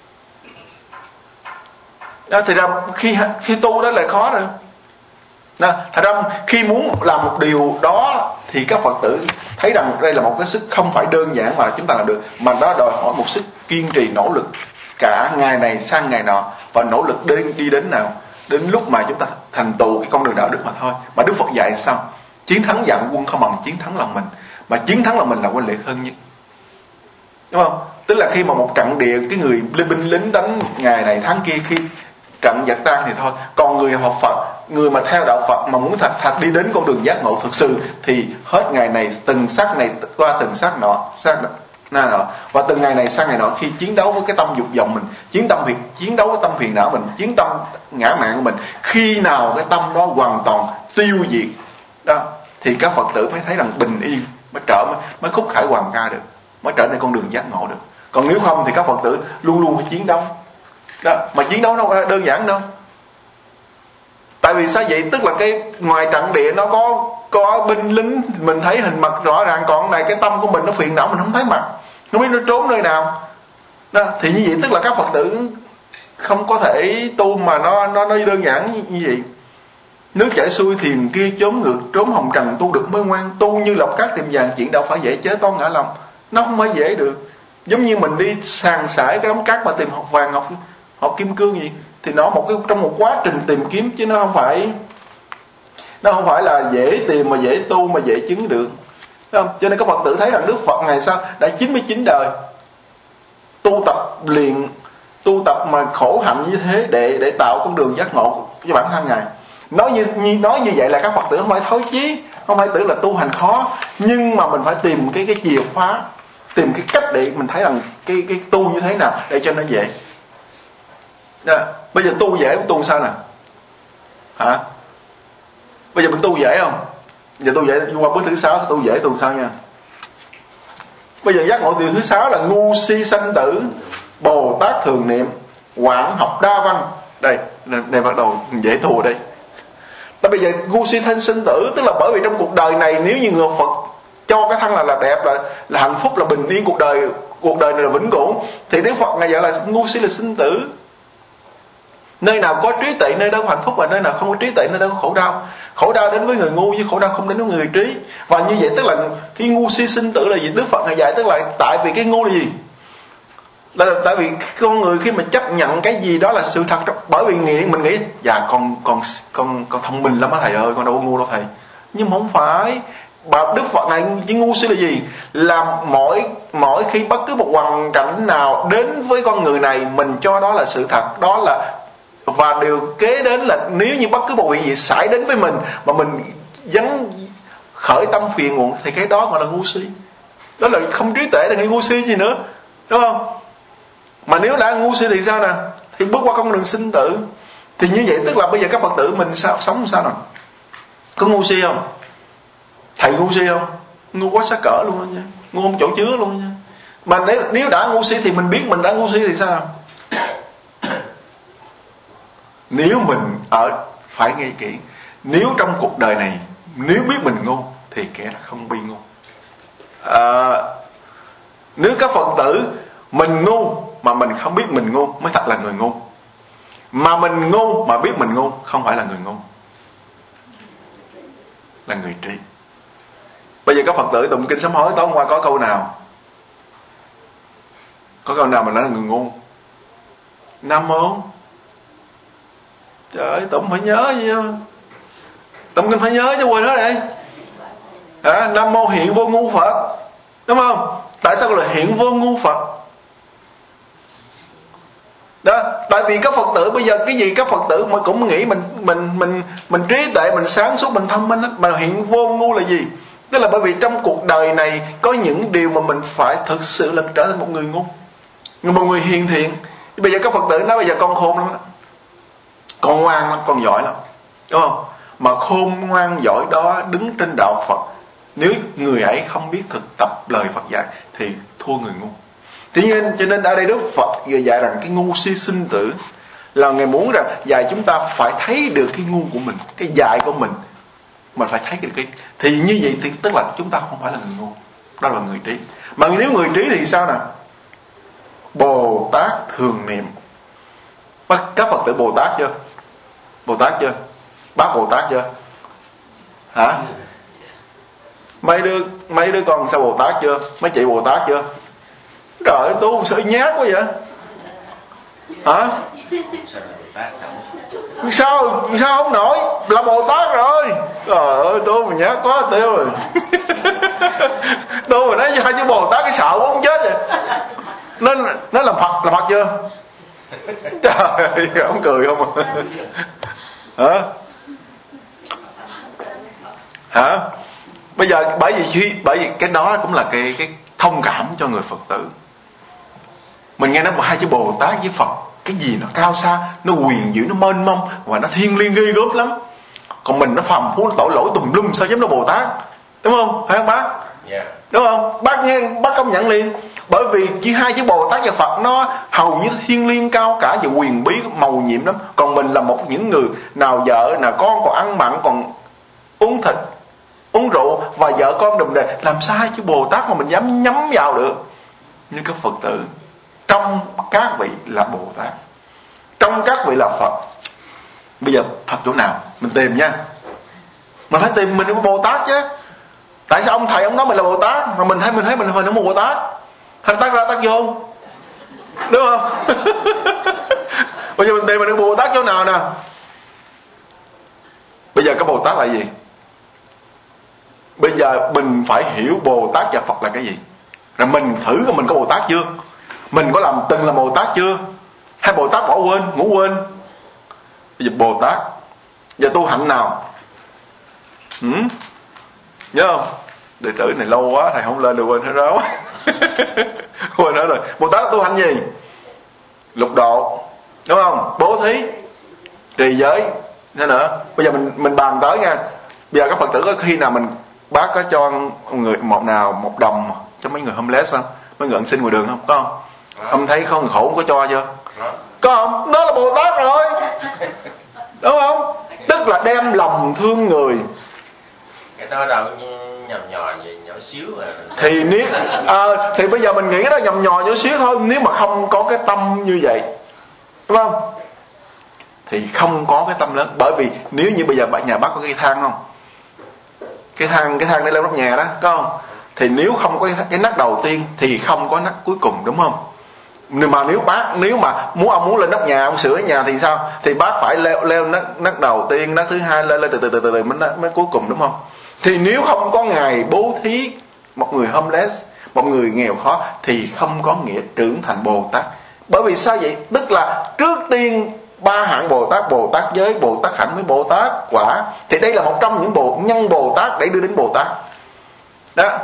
Đó, thì ra khi khi tu đó là khó rồi. Đó, thật ra khi muốn làm một điều đó thì các Phật tử thấy rằng đây là một cái sức không phải đơn giản mà chúng ta làm được, mà nó đòi hỏi một sức kiên trì nỗ lực cả ngày này sang ngày nọ, và nỗ lực đi, đi đến nào đến lúc mà chúng ta thành tựu cái con đường đạo đức mà thôi. Mà Đức Phật dạy sao? Chiến thắng vạn quân không bằng chiến thắng lòng mình, mà chiến thắng lòng mình là quan liệt hơn nhất, đúng không? Tức là khi mà một trận địa, cái người binh lính đánh ngày này tháng kia, khi trận giặc tan thì thôi. Còn người học Phật, người mà theo đạo Phật mà muốn thật thật đi đến con đường giác ngộ thực sự thì hết ngày này từng sát này qua từng sát nọ, sát na nọ, và từng ngày này sang ngày nọ, khi chiến đấu với cái tâm dục vọng mình, chiến tâm phiền, chiến đấu với tâm phiền não mình, chiến tâm ngã mạn của mình, khi nào cái tâm đó hoàn toàn tiêu diệt đó, thì các Phật tử mới thấy rằng bình yên, mới trở mới, mới khúc khải hoàng ca được, mới trở nên con đường giác ngộ được. Còn nếu không thì các Phật tử luôn luôn phải chiến đấu đó, mà chiến đấu đâu có đơn giản đâu. Tại vì sao vậy? Tức là cái ngoài trận địa nó có có binh lính, mình thấy hình mặt rõ ràng, còn này cái tâm của mình nó phiền não mình không thấy mặt, không biết nó trốn nơi nào đó. Thì như vậy tức là các Phật tử không có thể tu mà nó nó nó đơn giản như vậy. Nước chảy xuôi thuyền kia trốn ngược, trốn hồng trần tu được mới ngoan. Tu như lọc cát tìm vàng, chuyện đâu phải dễ chế toan ngã lòng, nó không phải dễ được. Giống như mình đi sàn sải cái đống cát mà tìm học vàng, học học kim cương gì, thì nó một cái trong một quá trình tìm kiếm, chứ nó không phải nó không phải là dễ tìm mà dễ tu mà dễ chứng được, đúng không? Cho nên các Phật tử thấy rằng Đức Phật ngày sau đã chín mươi chín đời tu tập luyện tu tập mà khổ hạnh như thế để để tạo con đường giác ngộ cho bản thân Ngài. Nói như, như nói như vậy là các Phật tử không phải thối chí, không phải tưởng là tu hành khó, nhưng mà mình phải tìm cái cái chìa khóa, tìm cái cách để mình thấy rằng cái cái tu như thế nào để cho nó dễ. Đó. Bây giờ tu dễ tu sao nè? Hả? Bây giờ mình tu dễ không? Giờ tu dễ qua bước thứ sáu tu dễ tu sao nha? Bây giờ giác ngộ điều thứ sáu là ngu si sanh tử, Bồ Tát thường niệm, quảng học đa văn. Đây, đây bắt đầu dễ tu ở đây. Tại bây giờ ngu si thân sinh tử, tức là bởi vì trong cuộc đời này nếu như người Phật cho cái thân là là đẹp, là là hạnh phúc, là bình yên, cuộc đời cuộc đời này là vĩnh cửu, thì Đức Phật Ngài dạy là ngu si là sinh tử. Nơi nào có trí tuệ nơi đó có hạnh phúc, và nơi nào không có trí tuệ nơi đó có khổ đau. Khổ đau đến với người ngu chứ khổ đau không đến với người trí. Và như vậy tức là cái ngu si sinh tử là gì? Đức Phật Ngài dạy tức là tại vì cái ngu là gì? Là tại vì con người khi mà chấp nhận cái gì đó là sự thật, bởi vì nghĩ mình nghĩ dạ con con con con thông minh lắm á thầy ơi, con đâu có ngu đâu thầy. Nhưng mà không phải. Bà Đức Phật này chỉ ngu si là gì? Là mỗi mỗi khi bất cứ một hoàn cảnh nào đến với con người này, mình cho đó là sự thật, đó là, và điều kế đến là nếu như bất cứ một việc gì xảy đến với mình mà mình dấn khởi tâm phiền muộn thì cái đó gọi là ngu si. Đó là không trí tuệ, là ngu si gì nữa, đúng không? Mà nếu đã ngu si thì sao nè? Thì bước qua con đường sinh tử. Thì như vậy tức là bây giờ các Phật tử mình sao sống sao nào? Có ngu si không? Thầy ngu si không? Ngu quá xa cỡ luôn đó nha, ngu không chỗ chứa luôn nha. Mà nếu, nếu đã ngu si thì mình biết mình đã ngu si thì sao? Nếu mình ở phải nghe kỹ, nếu trong cuộc đời này nếu biết mình ngu thì kẻ là không bi ngu. À, nếu các Phật tử mình ngu mà mình không biết mình ngu mới thật là người ngu. Mà mình ngu mà biết mình ngu không phải là người ngu, là người trí. Bây giờ các Phật tử tụng kinh sám hối tối hôm qua có câu nào? Có câu nào mà nói là người ngu? Nam mô. Trời ơi, tụng phải nhớ gì không? Tụng kinh phải nhớ chứ quên hết đây. À, Nam mô hiện vô ngu Phật, đúng không? Tại sao gọi là hiện vô ngu Phật? Đó, tại vì các Phật tử bây giờ cái gì các Phật tử mà cũng nghĩ mình mình mình mình trí tuệ, mình sáng suốt, mình thông minh hết. Mà hiện vô ngu là gì? Tức là bởi vì trong cuộc đời này có những điều mà mình phải thực sự là trở thành một người ngu, một người hiền thiện. Bây giờ các Phật tử nói bây giờ con khôn lắm đó, con ngoan lắm, con giỏi lắm, đúng không? Mà khôn ngoan giỏi đó đứng trên đạo Phật, nếu người ấy không biết thực tập lời Phật dạy thì thua người ngu. Tuy nhiên cho nên ở đây Đức Phật vừa dạy rằng cái ngu si sinh tử là Ngài muốn rằng dạy chúng ta phải thấy được cái ngu của mình, cái dại của mình, mình phải thấy được cái, thì như vậy thì tức là chúng ta không phải là người ngu, đó là người trí. Mà nếu người trí thì sao nè? Bồ Tát thường niệm. Các Phật tử Bồ Tát chưa? Bồ Tát chưa? Bác Bồ Tát chưa? Hả? Mấy đứa mấy đứa con sao Bồ Tát chưa? Mấy chị Bồ Tát chưa? Trời ơi, tu sợ nhát quá vậy. Hả? Sao sao không nổi? Là Bồ Tát rồi. Trời ơi, tu mà nhát quá tiêu rồi. Tu mà nói hai chữ Bồ Tát cái sợ muốn chết rồi. Nên nó làm Phật, làm Phật chưa? Trời ơi, không cười không à? Hả? Hả? Bây giờ bởi vì khi bởi vì cái đó cũng là cái cái thông cảm cho người Phật tử. Mình nghe nói hai chữ Bồ Tát với Phật, cái gì nó cao xa, nó quyền dữ, nó mênh mông và nó thiêng liêng ghê gớm lắm. Còn mình nó phàm phu, nó tội lỗi tùm lum, sao dám nó Bồ Tát, đúng không? Phải không bác? Yeah. Đúng không? Bác nghe, bác công nhận liền. Bởi vì chỉ hai chữ Bồ Tát và Phật nó hầu như thiêng liêng cao cả và quyền bí màu nhiệm lắm. Còn mình là một những người nào vợ nào con còn ăn mặn, còn uống thịt, uống rượu và vợ con đùm đề, làm sao hai chữ Bồ Tát mà mình dám nhắm vào được? Nhưng các Phật tử, trong các vị là Bồ Tát, trong các vị là Phật. Bây giờ Phật chỗ nào? Mình tìm nha. Mình phải tìm mình là Bồ Tát chứ. Tại sao ông thầy ông nói mình là Bồ Tát mà mình thấy mình thấy mình là một Bồ Tát? Thành tác ra tác vô, đúng không? Bây giờ mình tìm mình là Bồ Tát chỗ nào nè? Bây giờ cái Bồ Tát là gì? Bây giờ mình phải hiểu Bồ Tát và Phật là cái gì. Rồi mình thử coi mình có Bồ Tát chưa? Mình có làm từng là Bồ Tát chưa? Hay Bồ Tát bỏ quên, ngủ quên? Bây giờ Bồ Tát giờ tu hạnh nào? Ừ? Nhớ không? Đệ tử này lâu quá thầy không lên được, quên hết ráo. Quên hết rồi. Bồ Tát tu hạnh gì? Lục độ, đúng không? Bố thí, trì giới, thế nữa. Bây giờ mình mình bàn tới nha. Bây giờ các Phật tử có khi nào mình bác có cho người một nào một đồng cho mấy người homeless không? Mấy người ăn xin ngoài đường không? Có không? Ông thấy có người khổ không có cho chưa? Có không? Đó là Bồ Tát rồi, đúng không? Tức là đem lòng thương người. Cái đó đâu nhầm nhò gì nhỏ xíu mà. Thì nếu à, thì bây giờ mình nghĩ đó nhầm nhò nhỏ xíu thôi. Nếu mà không có cái tâm như vậy, đúng không? Thì không có cái tâm lớn. Bởi vì nếu như bây giờ nhà bác có cái thang không? Cái thang cái thang để leo nóc nhà đó, có không? Thì nếu không có cái nấc đầu tiên thì không có nấc cuối cùng, đúng không? Nhưng mà nếu bác nếu mà muốn ông muốn lên nóc nhà, ông sửa nhà thì sao? Thì bác phải leo leo nấc nấc đầu tiên, nấc thứ hai, lên lên từ từ từ từ từ mới mới cuối cùng, đúng không? Thì nếu không có ngài bố thí một người homeless, một người nghèo khó, thì không có nghĩa trưởng thành Bồ Tát. Bởi vì sao vậy? Tức là trước tiên ba hạng Bồ Tát, Bồ Tát giới, Bồ Tát hạnh với Bồ Tát quả. Thì đây là một trong những bộ nhân Bồ Tát để đưa đến Bồ Tát. Đó.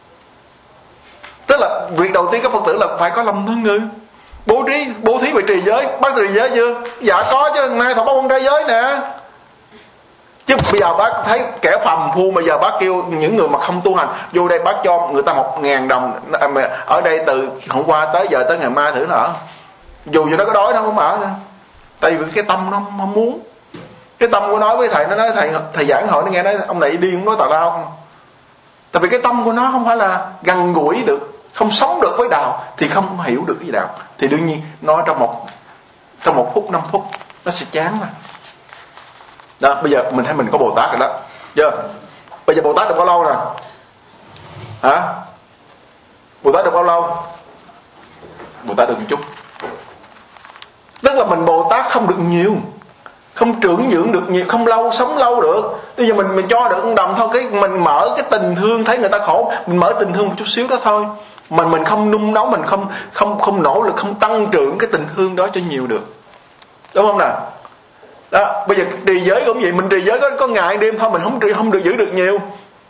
Tức là việc đầu tiên các Phật tử là phải có lòng thương người. Bố thí, bố thí về trì giới. Bác trì giới chưa? Dạ có chứ, nay thọ bác con trai giới nè. Chứ bây giờ bác thấy kẻ phàm phu, bây giờ bác kêu những người mà không tu hành vô đây bác cho người ta một ngàn đồng ở đây từ hôm qua tới giờ tới ngày mai thử nữa. Dù cho nó có đói nó không ở nữa. Tại vì cái tâm nó không muốn. Cái tâm của nó với thầy, nó nói thầy thầy giảng hội nó nghe nói ông này điên, nói tào lao không. Tại vì cái tâm của nó không phải là gần gũi được, không sống được với đạo, thì không hiểu được cái gì đạo. Thì đương nhiên nó trong một trong một phút, năm phút nó sẽ chán mà. Đó, bây giờ mình thấy mình có Bồ Tát rồi đó. Chưa? Bây giờ Bồ Tát được bao lâu nè? Hả? Bồ Tát được bao lâu? Bồ Tát được một chút. Tức là mình Bồ Tát không được nhiều, không trưởng dưỡng được nhiều, không lâu, sống lâu được. Bây giờ mình mình cho được một đồng thôi, cái mình mở cái tình thương, thấy người ta khổ, mình mở tình thương một chút xíu đó thôi. Mà mình không nung nấu, mình không không không nỗ lực, không tăng trưởng cái tình thương đó cho nhiều được. Đúng không nào? Đó, bây giờ trì giới cũng vậy, mình trì giới có có ngày đêm thôi, mình không không được giữ được nhiều.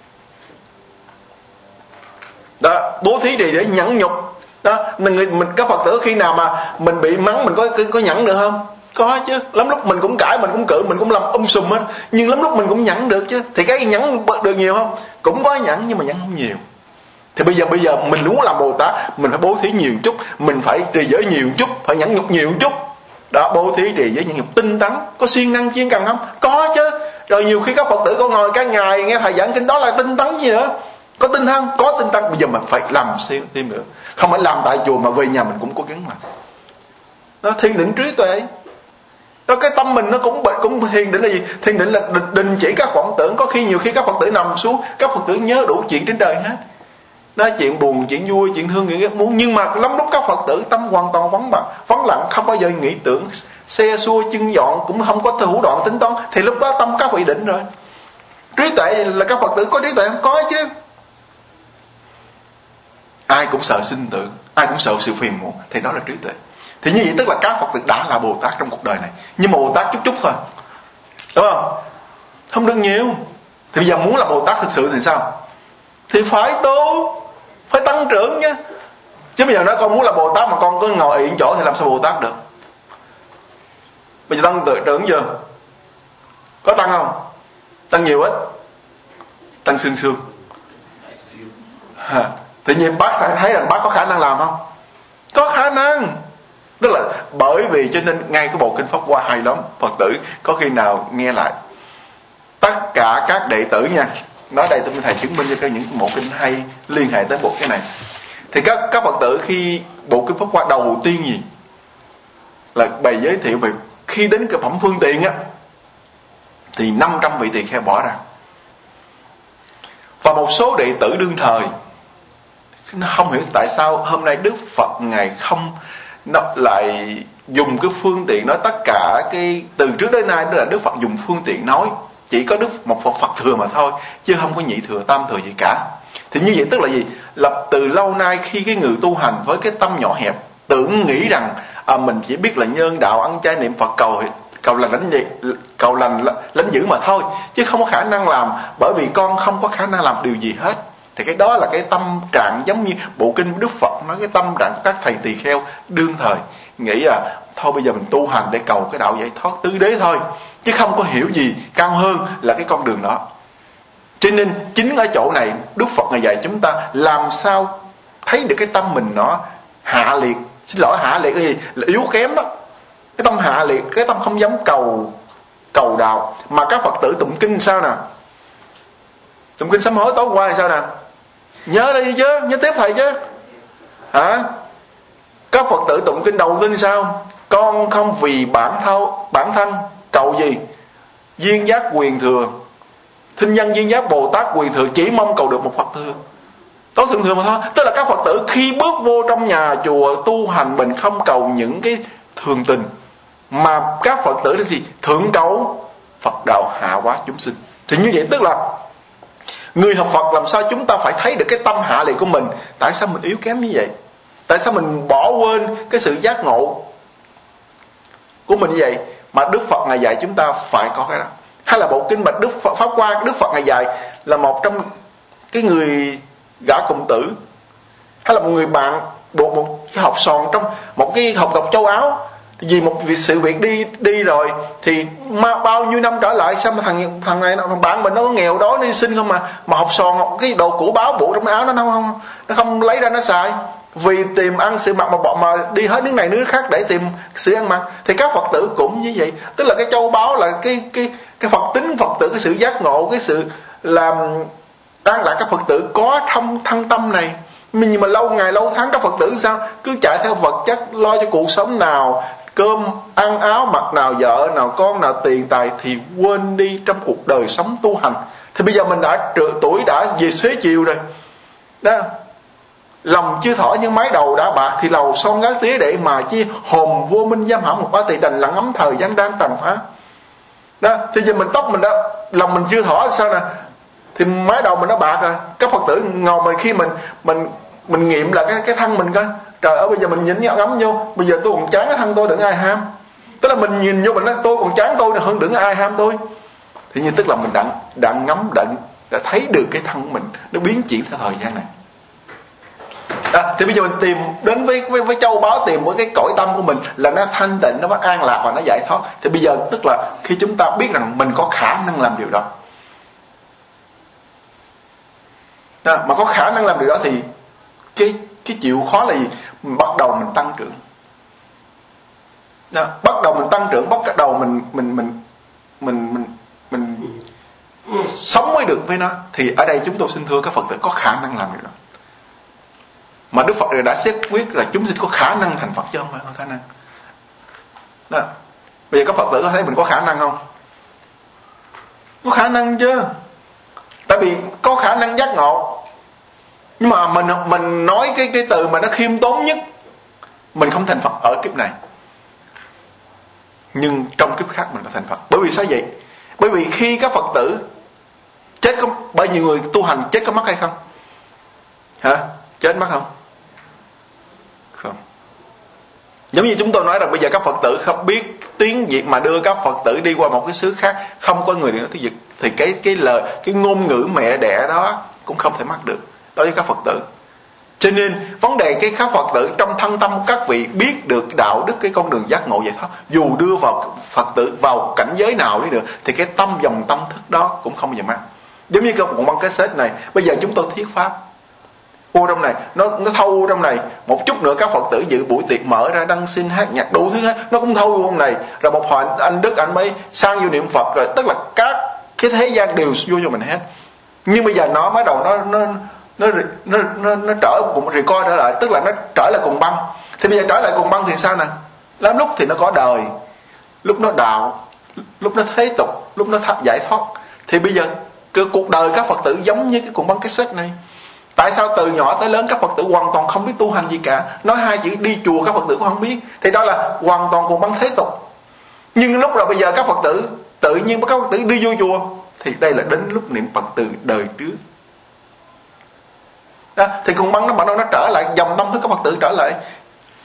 Đó, bố thí trì để nhẫn nhục. Đó, mình, mình các Phật tử khi nào mà mình bị mắng mình có có, có nhẫn được không? Có chứ, lắm lúc mình cũng cãi, mình cũng cự, mình cũng làm um sùm hết, nhưng lắm lúc mình cũng nhẫn được chứ. Thì cái nhẫn được nhiều không? Cũng có nhẫn nhưng mà nhẫn không nhiều. Thì bây giờ bây giờ mình muốn làm Bồ Tát, mình phải bố thí nhiều chút, mình phải trì giới nhiều chút, phải nhẫn nhục nhiều chút. Đó, bố thí trì giới nhẫn nhục tinh tấn. Có siêng năng chuyên cần không? Có chứ. Rồi nhiều khi các Phật tử con ngồi cả ngày nghe thầy giảng kinh, đó là tinh tấn gì nữa? Có tinh tấn, có tinh tấn. Bây giờ mình phải làm siêng thêm nữa. Không phải làm tại chùa mà về nhà mình cũng cố gắng mà. Đó, thiền định trí tuệ. Đó, cái tâm mình nó cũng cũng thiền định là gì? Thiền định là đình chỉ các vọng tưởng. Có khi nhiều khi các Phật tử nằm xuống, các Phật tử nhớ đủ chuyện trên đời hết. Đó, chuyện buồn, chuyện vui, chuyện thương, chuyện ghét muốn. Nhưng mà lắm lúc các Phật tử tâm hoàn toàn vắng bặt, vắng lặng, không bao giờ nghĩ tưởng, xe xua chân dọn, cũng không có thủ đoạn tính toán. Thì lúc đó tâm các vị định rồi. Trí tuệ là các Phật tử có trí tuệ không? Có chứ. Ai cũng sợ sinh tử, ai cũng sợ sự phiền muộn, thì đó là trí tuệ. Thì như vậy tức là các Phật tử đã là Bồ Tát trong cuộc đời này. Nhưng mà Bồ Tát chút chút thôi, đúng không? Không được nhiều. Thì bây giờ muốn là Bồ Tát thực sự thì sao? Thì phải tu, phải tăng trưởng nha. Chứ bây giờ nói con muốn là Bồ Tát mà con cứ ngồi yên chỗ thì làm sao Bồ Tát được? Bây giờ tăng trưởng chưa? Có tăng không? Tăng nhiều ít? Tăng xương xương. À, tự nhiên bác thấy rằng bác có khả năng làm không? Có khả năng. Tức là bởi vì cho nên ngay cái bộ kinh Pháp Hoa hay lắm. Phật tử có khi nào nghe lại. Tất cả các đệ tử nha, nói đây tôi thầy chứng minh cho những bộ kinh hay liên hệ tới bộ cái này. Thì các các Phật tử khi bộ kinh Pháp Hoa đầu tiên gì là bày giới thiệu về khi đến cái phẩm phương tiện á, thì năm trăm vị tỳ kheo bỏ ra. Và một số đệ tử đương thời nó không hiểu tại sao hôm nay Đức Phật ngài không nó lại dùng cái phương tiện nói tất cả cái từ trước đến nay, đó là Đức Phật dùng phương tiện nói, chỉ có Đức một Phật, Phật thừa mà thôi, chứ không có nhị thừa tam thừa gì cả. Thì như vậy tức là gì? Lập từ lâu nay khi cái người tu hành với cái tâm nhỏ hẹp tưởng nghĩ rằng à, mình chỉ biết là nhân đạo ăn chay niệm Phật cầu cầu lành lãnh gì cầu lành lãnh dữ mà thôi, chứ không có khả năng làm, bởi vì con không có khả năng làm điều gì hết. Thì cái đó là cái tâm trạng giống như bộ kinh Đức Phật nói, cái tâm trạng của các thầy tỳ kheo đương thời nghĩ là thôi bây giờ mình tu hành để cầu cái đạo giải thoát tứ đế thôi, chứ không có hiểu gì cao hơn là cái con đường đó. Cho nên chính ở chỗ này Đức Phật Ngài dạy chúng ta làm sao thấy được cái tâm mình nó hạ liệt, xin lỗi hạ liệt cái gì là yếu kém đó, cái tâm hạ liệt, cái tâm không dám cầu cầu đạo. Mà các Phật tử tụng kinh sao nè, tụng kinh sám hối tối qua thì sao nè, nhớ đi chứ, nhớ tiếp thầy chứ hả? Các Phật tử tụng kinh đầu kinh sao? Con không vì bản thao bản thân cầu gì duyên giác quyền thừa, thinh nhân duyên giác Bồ Tát quyền thừa, chỉ mong cầu được một Phật thừa tối thượng thừa mà thôi. Tức là các Phật tử khi bước vô trong nhà chùa tu hành, mình không cầu những cái thường tình, mà các Phật tử là gì? Thượng cầu Phật đạo, hạ hóa chúng sinh. Thì như vậy tức là người học Phật làm sao chúng ta phải thấy được cái tâm hạ liệt của mình. Tại sao mình yếu kém như vậy? Tại sao mình bỏ quên cái sự giác ngộ của mình như vậy? Mà Đức Phật Ngài dạy chúng ta phải có cái đó. Hay là bộ kinh Bạch Đức Phật, Pháp Hoa Đức Phật Ngài dạy là một trong cái người gã cùng tử, hay là một người bạn buộc một cái hộp sòn trong một cái hộp ngọc châu áo, vì một việc sự việc đi đi rồi thì mà bao nhiêu năm trở lại, sao mà thằng thằng này thằng bạn mình nó nghèo đói đi xin không, mà mà hộp sòn cái đồ cũ báo bộ trong áo nó nó không nó không lấy ra nó xài, vì tìm ăn sự mặc mà bọn mà đi hết nước này nước khác để tìm sự ăn mặc. Thì các Phật tử cũng như vậy, tức là cái châu báu là cái cái cái Phật tính Phật tử, cái sự giác ngộ, cái sự làm đang là các Phật tử có thông thân tâm này. Nhưng mà lâu ngày lâu tháng các Phật tử sao cứ chạy theo vật chất, lo cho cuộc sống nào, cơm ăn áo mặc nào, vợ nào, con nào, tiền tài, thì quên đi trong cuộc đời sống tu hành. Thì bây giờ mình đã tuổi đã về xế chiều rồi đó, lòng chưa thỏ nhưng mái đầu đã bạc, thì lầu son gác tía để mà chi hồn vô minh giam hãm một quá, thì đành lặng ngắm thời gian đang tàn phá đó. Thì giờ mình tóc mình đã lòng mình chưa thỏ sao nè, thì mái đầu mình nó bạc rồi. Các Phật tử ngồi mình khi mình mình mình nghiệm là cái cái thân mình coi, trời ơi bây giờ mình nhìn ngắm vô, bây giờ tôi còn chán cái thân tôi, đừng ai ham. Tức là mình nhìn vô mình nói tôi còn chán tôi hơn, đừng ai ham tôi. Thì như tức là mình đã đã ngắm đặng đã thấy được cái thân của mình nó biến chuyển theo thời gian này. À, thì bây giờ mình tìm đến với với, với châu báu, tìm với cái cõi tâm của mình là nó thanh tịnh, nó an lạc và nó giải thoát. Thì bây giờ tức là khi chúng ta biết rằng mình có khả năng làm điều đó, à, mà có khả năng làm điều đó thì cái cái chịu khó là gì? Mình bắt đầu mình tăng trưởng, à, bắt đầu mình tăng trưởng, bắt đầu mình mình mình mình mình mình, mình sống mới được với nó. Thì ở đây chúng tôi xin thưa các Phật tử có khả năng làm điều đó. Mà Đức Phật đã xét quyết là chúng sinh có khả năng thành Phật chứ không phải không khả năng đó. Bây giờ các Phật tử có thấy mình có khả năng không? Có khả năng chứ, tại vì có khả năng giác ngộ. Nhưng mà mình mình nói cái cái từ mà nó khiêm tốn nhất, mình không thành Phật ở kiếp này, nhưng trong kiếp khác mình có thành Phật. Bởi vì sao vậy? Bởi vì khi các Phật tử chết có bao nhiêu người tu hành chết có mắc hay không? Hả? Chết mắc không? Không. Giống như chúng tôi nói rằng bây giờ các Phật tử không biết tiếng Việt mà đưa các Phật tử đi qua một cái xứ khác không có người nói tiếng Việt, thì cái cái lời cái ngôn ngữ mẹ đẻ đó cũng không thể mắc được đối với các Phật tử. Cho nên vấn đề cái các Phật tử trong thân tâm các vị biết được đạo đức, cái con đường giác ngộ giải thoát, dù đưa vào Phật tử vào cảnh giới nào đi nữa thì cái tâm dòng tâm thức đó cũng không bao giờ mắc. Giống như một băng cassette này, bây giờ chúng tôi thuyết pháp vô trong này, nó nó thâu trong này, một chút nữa các Phật tử dự buổi tiệc mở ra đăng xin hát nhạc đủ thứ hết, nó cũng thâu vô trong này. Rồi một hồi anh Đức anh mới sang vô niệm Phật, rồi tức là các cái thế gian đều vô cho mình hết. Nhưng bây giờ nó bắt đầu nó nó nó nó nó, nó trở cùng record trở lại, tức là nó trở lại cùng băng. Thì bây giờ trở lại cùng băng thì sao nè? Lắm lúc thì nó có đời, lúc nó đạo, lúc nó thế tục, lúc nó giải thoát. Thì bây giờ cái cuộc đời các Phật tử giống như cái cuộn băng cassette này. Tại sao từ nhỏ tới lớn các Phật tử hoàn toàn không biết tu hành gì cả? Nói hai chữ đi chùa các Phật tử cũng không biết. Thì đó là hoàn toàn cuộn băng thế tục. Nhưng lúc rồi bây giờ các Phật tử tự nhiên các Phật tử đi vô chùa, thì đây là đến lúc niệm Phật từ đời trước đó. Thì cuộn băng nó bắt đầu nó trở lại, dòng tâm thức các Phật tử trở lại.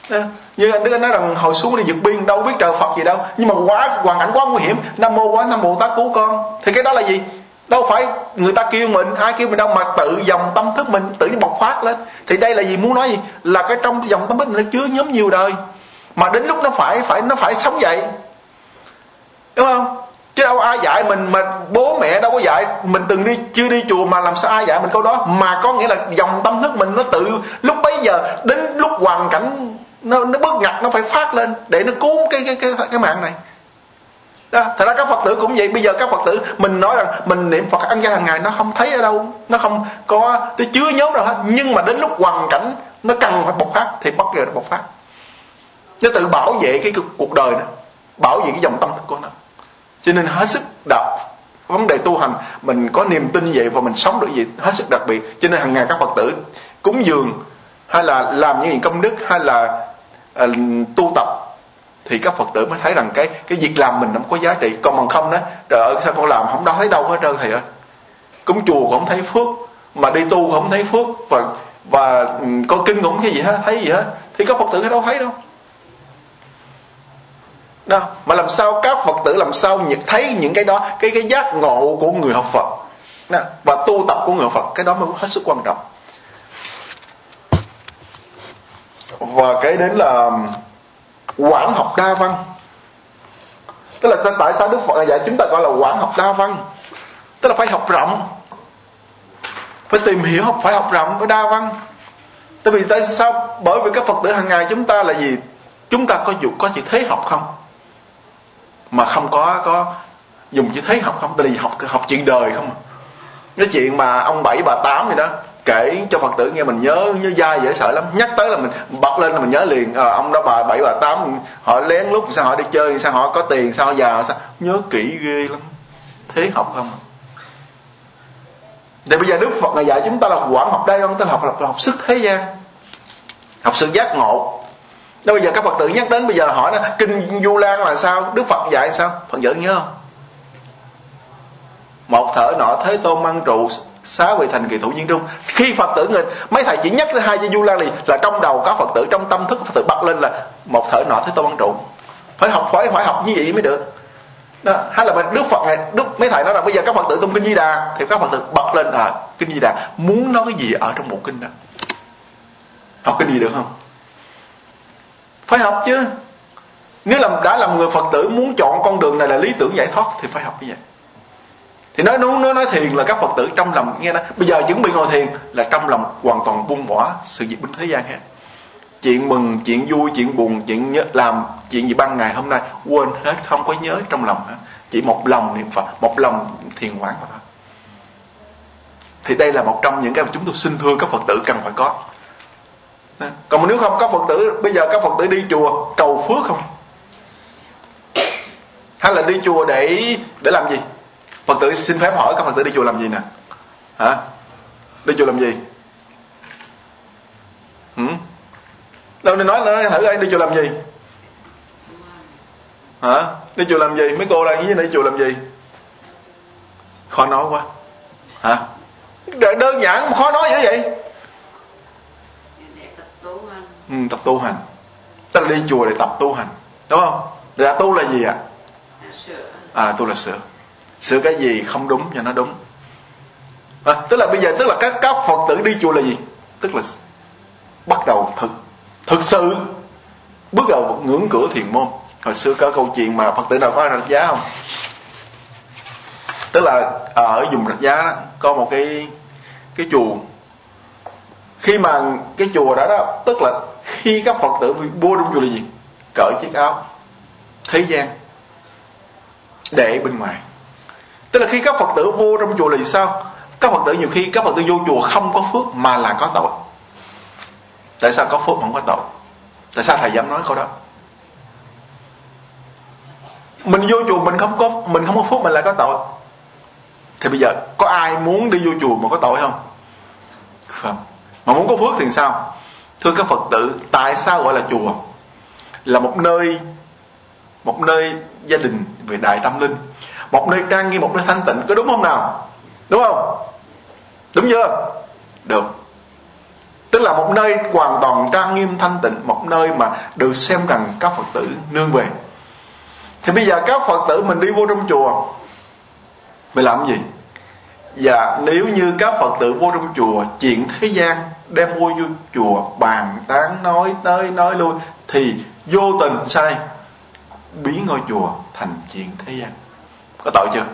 Như anh Đức Anh nói rằng hồi xuống đi vượt biên đâu biết trời Phật gì đâu, nhưng mà quá hoàn cảnh quá nguy hiểm, Nam Mô Quán Nam Bồ Tát cứu con. Thì cái đó là gì? Đâu phải người ta kêu mình, ai kêu mình đâu, mà tự dòng tâm thức mình tự nhiên bộc phát lên. Thì đây là gì? Muốn nói gì? Là cái trong dòng tâm thức mình nó chứa nhóm nhiều đời, mà đến lúc nó phải phải nó phải sống dậy, đúng không? Chứ đâu ai dạy mình, mà bố mẹ đâu có dạy mình, từng đi chưa đi chùa mà làm sao ai dạy mình câu đó. Mà có nghĩa là dòng tâm thức mình nó tự lúc bấy giờ đến lúc hoàn cảnh nó nó bước ngặt nó phải phát lên để nó cứu cái cái cái cái mạng này. Đó, thật ra các Phật tử cũng vậy. Bây giờ các Phật tử mình nói rằng mình niệm Phật ăn chay hàng ngày, nó không thấy ở đâu, nó không có, nó chưa nhóm đâu hết. Nhưng mà đến lúc hoàn cảnh nó cần phải bộc phát thì bất ngờ nó bộc phát. Nó tự bảo vệ cái cuộc đời nó, bảo vệ cái dòng tâm thức của nó. Cho nên hết sức đặc vấn đề tu hành, mình có niềm tin như vậy và mình sống được gì hết sức đặc biệt. Cho nên hàng ngày các Phật tử cúng dường hay là làm những công đức hay là uh, tu tập thì các Phật tử mới thấy rằng cái cái việc làm mình nó có giá trị. Còn bằng không đó, trời ơi sao con làm không đâu thấy đâu hết trơn thầy ơi. Cúng chùa cũng không thấy phước, mà đi tu cũng không thấy phước, và và coi kinh cũng không thấy gì hết, thấy gì hết. Thì các Phật tử đâu thấy đâu. Đó. Mà làm sao các Phật tử làm sao nhận thấy những cái đó, cái cái giác ngộ của người học Phật đó, và tu tập của người học Phật, cái đó mới hết sức quan trọng. Và cái đến là quảng học đa văn. Tức là tại sao Đức Phật dạy chúng ta gọi là quảng học đa văn? Tức là phải học rộng, phải tìm hiểu, học phải học rộng, phải đa văn. Tại vì tại sao? Bởi vì các Phật tử hàng ngày chúng ta là gì? Chúng ta có dùng có chữ thế học không? Mà không có có dùng chữ thế học không? Tại vì học học chuyện đời không. Cái chuyện mà ông bảy bà tám gì đó kể cho Phật tử nghe mình nhớ nhớ dai dễ sợ lắm. Nhắc tới là mình bật lên là mình nhớ liền. À, ông đó bà bảy bà tám họ lén lút sao họ đi chơi, sao họ có tiền, sao họ giàu, sao nhớ kỹ ghê lắm. Thế học không? Để bây giờ Đức Phật này dạy chúng ta là quảng học đây, ông ta học là học sức thế gian, học sự giác ngộ. Đó, bây giờ các Phật tử nhắc đến bây giờ hỏi nó kinh Du Lan là sao, Đức Phật dạy sao, Phật tử nhớ không? Một thở nọ Thế Tôn mang trụ, xá vị thành kỳ thủ viên trung. Khi Phật tử người mấy thầy chỉ nhắc tới hai chữ Du Lan thì là trong đầu các Phật tử, trong tâm thức Phật tử bật lên là một thở nọ Thế Tôn mang trụ. Phải học, phải phải học như vậy mới được. Đó. Hay là Đức Phật này, Đức mấy thầy nói là bây giờ các Phật tử tung kinh Di Đà thì các Phật tử bật lên à kinh Di Đà, muốn nói cái gì ở trong bộ kinh đó. Học kinh gì được không? Phải học chứ. Nếu làm đã làm người Phật tử muốn chọn con đường này là lý tưởng giải thoát thì phải học như vậy. Thì nói nói nói thiền là các Phật tử trong lòng nghe đó. Bây giờ chuẩn bị ngồi thiền là trong lòng hoàn toàn buông bỏ sự việc bên thế gian hết. Chuyện mừng, chuyện vui, chuyện buồn, chuyện nhớ, làm chuyện gì ban ngày hôm nay quên hết, không có nhớ trong lòng hết. Chỉ một lòng niệm Phật, một lòng thiền quán mà thôi. Thì đây là một trong những cái mà chúng tôi xin thưa các Phật tử cần phải có. Còn nếu không các Phật tử, bây giờ các Phật tử đi chùa cầu phước không? Hay là đi chùa để để làm gì? Phật tử xin phép hỏi các Phật tử đi chùa làm gì nè? Hả? Đi chùa làm gì? Hử? Đâu đi nói, nói thử anh đi chùa làm gì? Hả? Đi chùa làm gì? Mấy cô đang nghĩ đi chùa làm gì? Khó nói quá. Hả? Đơn giản khó nói như vậy. Ừ, tập tu hành. Tức là đi chùa để tập tu hành, đúng không? Để tu là gì ạ? À, tu là sửa. Sửa cái gì không đúng cho nó đúng. À, tức là bây giờ tức là các các Phật tử đi chùa là gì? Tức là bắt đầu thực thực sự bước đầu ngưỡng cửa thiền môn. Hồi xưa có câu chuyện mà Phật tử nào có Rạch Giá không? Tức là ở vùng Rạch Giá đó, có một cái cái chùa. Khi mà cái chùa đó đó, tức là khi các Phật tử vô trong chùa là gì? Cởi chiếc áo thế gian để bên ngoài. Tức là khi các Phật tử vô trong chùa là gì sao? Các Phật tử nhiều khi các Phật tử vô chùa không có phước mà là có tội. Tại sao có phước mà không có tội? Tại sao thầy dám nói câu đó? Mình vô chùa mình không có mình không có phước mình lại có tội. Thì bây giờ có ai muốn đi vô chùa mà có tội không? Không. Mà muốn có phước thì sao? Thưa các Phật tử, tại sao gọi là chùa? Là một nơi một nơi gia đình về đại tâm linh, một nơi trang nghiêm, một nơi thanh tịnh, có đúng không nào? Đúng không? Đúng chưa? Được. Tức Tức là một nơi hoàn toàn trang nghiêm thanh tịnh, một nơi mà được xem rằng các Phật tử nương về. Thì bây giờ các Phật tử mình đi vô trong chùa, mình làm gì? Và nếu như các Phật tử vô trong chùa, chuyện thế gian đem vô, vô chùa bàn tán nói tới nói lui, thì vô tình sai biến ngôi chùa thành chuyện thế gian. Có tội chưa?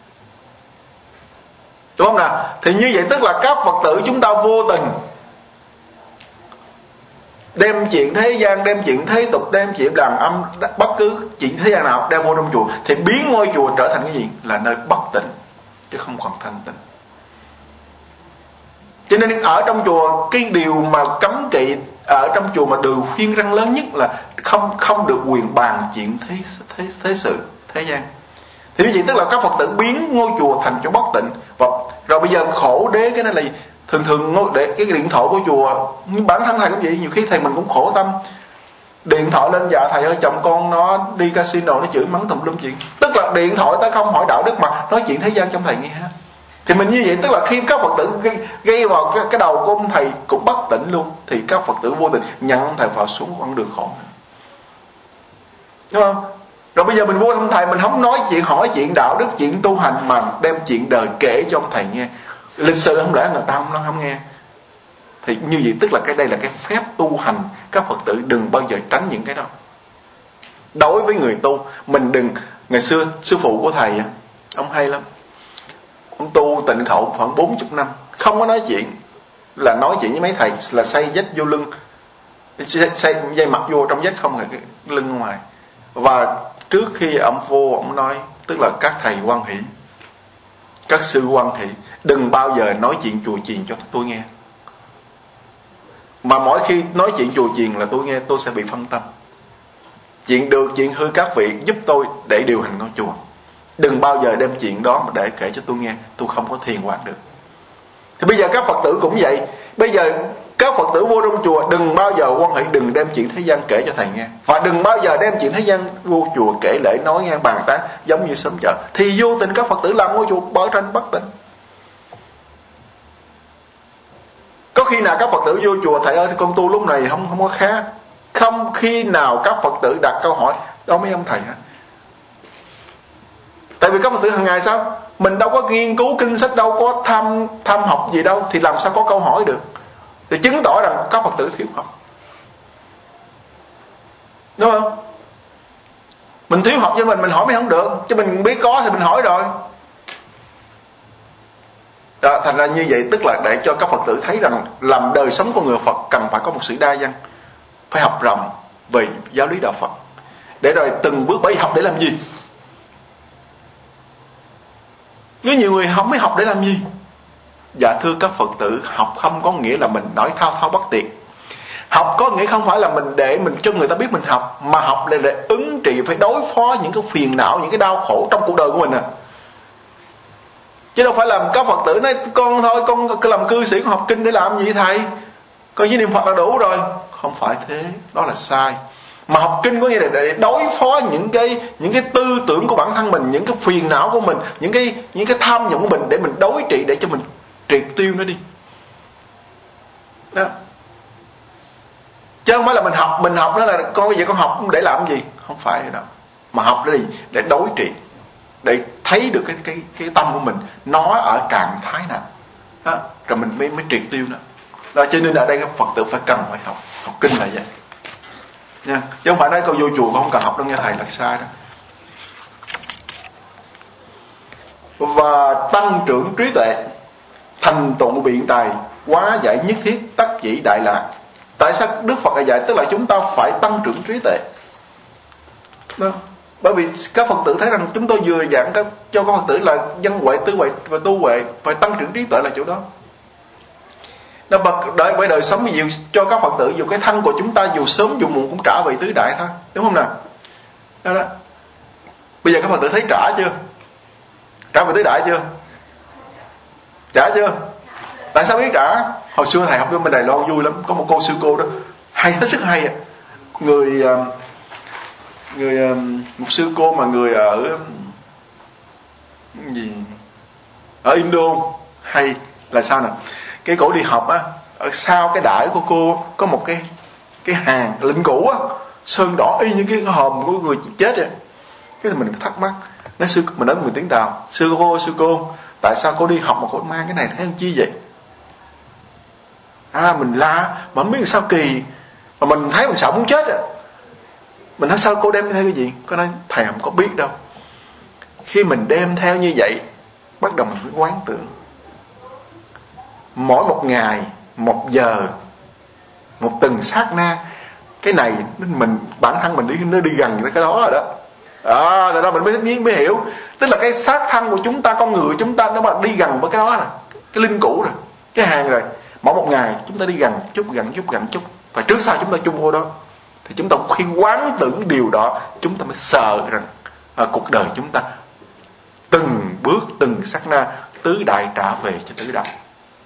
Đúng không nào? Thì như vậy tức là các Phật tử chúng ta vô tình đem chuyện thế gian, đem chuyện thế tục, đem chuyện đàn âm, bất cứ chuyện thế gian nào đem vô trong chùa, thì biến ngôi chùa trở thành cái gì? Là nơi bất tịnh, chứ không còn thanh tịnh. Cho nên ở trong chùa, cái điều mà cấm kỵ ở trong chùa mà điều khuyên răn lớn nhất là không không được quyền bàn chuyện thế thế thế sự thế gian. Thì như vậy tức là các Phật tử biến ngôi chùa thành chỗ bất tịnh. Và rồi bây giờ khổ đế cái này là thường thường ngôi để cái điện thoại của chùa, bản thân thầy cũng vậy, nhiều khi thầy mình cũng khổ tâm. Điện thoại lên, dạ thầy ơi chồng con nó đi casino, nó chửi mắng tùm lum chuyện. Tức là điện thoại ta không hỏi đạo đức mà nói chuyện thế gian trong thầy nghe hết. Thì mình như vậy tức là khi các Phật tử gây, gây vào cái, cái đầu của ông thầy cũng bất tỉnh luôn, thì các Phật tử vô tình nhận ông thầy vào xuống con đường khổ. Đúng không? Rồi bây giờ mình vô ông thầy, mình không nói chuyện, hỏi chuyện đạo đức, chuyện tu hành, mà đem chuyện đời kể cho ông thầy nghe. Lịch sử không lẽ người ta không nói không nghe. Thì như vậy tức là cái đây là cái phép tu hành. Các Phật tử đừng bao giờ tránh những cái đó. Đối với người tu, mình đừng. Ngày xưa sư phụ của thầy ông hay lắm, ông tu tịnh khẩu khoảng bốn mươi năm, không có nói chuyện. Là nói chuyện với mấy thầy là xây dách vô lưng, xây dây mặt vô trong dách không, cái lưng ngoài. Và trước khi ông vô, ông nói, tức là các thầy hoan hỷ, các sư hoan hỷ, đừng bao giờ nói chuyện chùa chiền cho tôi nghe. Mà mỗi khi nói chuyện chùa chiền là tôi nghe, tôi sẽ bị phân tâm. Chuyện được, chuyện hư các vị giúp tôi để điều hành ngôi chùa. Đừng bao giờ đem chuyện đó mà để kể cho tôi nghe, tôi không có thiền hoạt được. Thì bây giờ các Phật tử cũng vậy. Bây giờ các Phật tử vô trong chùa đừng bao giờ quan hệ, đừng đem chuyện thế gian kể cho thầy nghe. Và đừng bao giờ đem chuyện thế gian vô chùa kể lễ nói nghe bàn tán giống như sớm chợ. Thì vô tình các Phật tử làm ngôi chùa bởi tranh bất tịnh. Có khi nào các Phật tử vô chùa, thầy ơi con tu lúc này không không có khá. Không khi nào các Phật tử đặt câu hỏi đâu mấy ông thầy hả? Tại vì các Phật tử hàng ngày sao? Mình đâu có nghiên cứu kinh sách, đâu có tham tham học gì đâu, thì làm sao có câu hỏi được? Thì chứng tỏ rằng các Phật tử thiếu học. Đúng không? Mình thiếu học cho mình, mình hỏi mới không được. Chứ mình biết có thì mình hỏi rồi. Đó, thành ra như vậy tức là để cho các Phật tử thấy rằng làm đời sống của người Phật cần phải có một sự đa văn, phải học rộng về giáo lý đạo Phật, để rồi từng bước bởi học để làm gì. Có nhiều người không biết học để làm gì. Dạ thưa các Phật tử, học không có nghĩa là mình nói thao thao bất tuyệt. Học có nghĩa không phải là mình để mình cho người ta biết mình học, mà học là để ứng trị, phải đối phó những cái phiền não, những cái đau khổ trong cuộc đời của mình à. Chứ đâu phải làm các Phật tử nói con thôi, con làm cư sĩ, con học kinh để làm gì thầy? Con chỉ niệm Phật là đủ rồi. Không phải thế, đó là sai. Mà học kinh có nghĩa là để đối phó những cái những cái tư tưởng của bản thân mình, những cái phiền não của mình, những cái những cái tham vọng của mình, để mình đối trị, để cho mình triệt tiêu nó đi. Đó. Chứ không phải là mình học, mình học đó là con bây giờ con học để làm gì? Không phải đâu. Mà học để gì? Để đối trị, để thấy được cái cái cái tâm của mình nó ở trạng thái nào. Đó. Rồi mình mới mới triệt tiêu nó. Đó, cho nên ở đây các Phật tử phải cần phải học, học kinh là vậy. Nha. Chứ không phải nói câu vô chùa con không cần học đâu nghe thầy, là sai đó. Và tăng trưởng trí tuệ, thành tựu biện tài, hóa giải nhất thiết, tất chỉ đại lạc. Tại sao Đức Phật dạy? Tức là chúng ta phải tăng trưởng trí tuệ. Đó. Bởi vì các Phật tử thấy rằng chúng tôi vừa giảng các, cho các Phật tử là văn huệ, tư huệ và tu huệ, phải tăng trưởng trí tuệ là chỗ đó. Nó bật đợi với đời sống nhiều cho các Phật tử, dù cái thân của chúng ta dù sớm dù muộn cũng trả về tứ đại thôi, đúng không nào? Đó đó. Bây giờ các Phật tử thấy trả chưa? Trả về tứ đại chưa? Trả chưa? Tại sao biết trả? Hồi xưa thầy học bên Đài Loan vui lắm, có một cô sư cô đó hay, hết sức hay. Người người một sư cô mà người ở gì ở Indo hay là sao nè, cái cổ đi học á, ở sau cái đãi của cô có một cái cái hàng linh cũ á, sơn đỏ y như cái hòm của người chết vậy. Cái thì mình thắc mắc, nói sư mình nói mình tiếng Tàu, sư cô sư cô tại sao cô đi học mà cô mang cái này thấy làm chi vậy? À mình la mà không biết sao kỳ, mà mình thấy mình sợ muốn chết à. Mình nói sao cô đem theo cái gì? Cô nói thầy không có biết đâu. Khi mình đem theo như vậy, bắt đầu mình phải quán tưởng. Mỗi một ngày, một giờ, một từng sát na, cái này mình bản thân mình đi nó đi gần tới cái đó rồi đó. Đó, từ đó mình mới mới, mới hiểu. Tức là cái xác thân của chúng ta, con người chúng ta nó mà đi gần với cái đó nè, cái linh cũ rồi, cái hàng rồi. Mỗi một ngày chúng ta đi gần chút, gần chút, gần chút, và trước sau chúng ta chung vô đó. Thì chúng ta khi quán tưởng điều đó, chúng ta mới sợ rằng à, cuộc đời chúng ta từng bước, từng sát na tứ đại trả về cho tứ đại.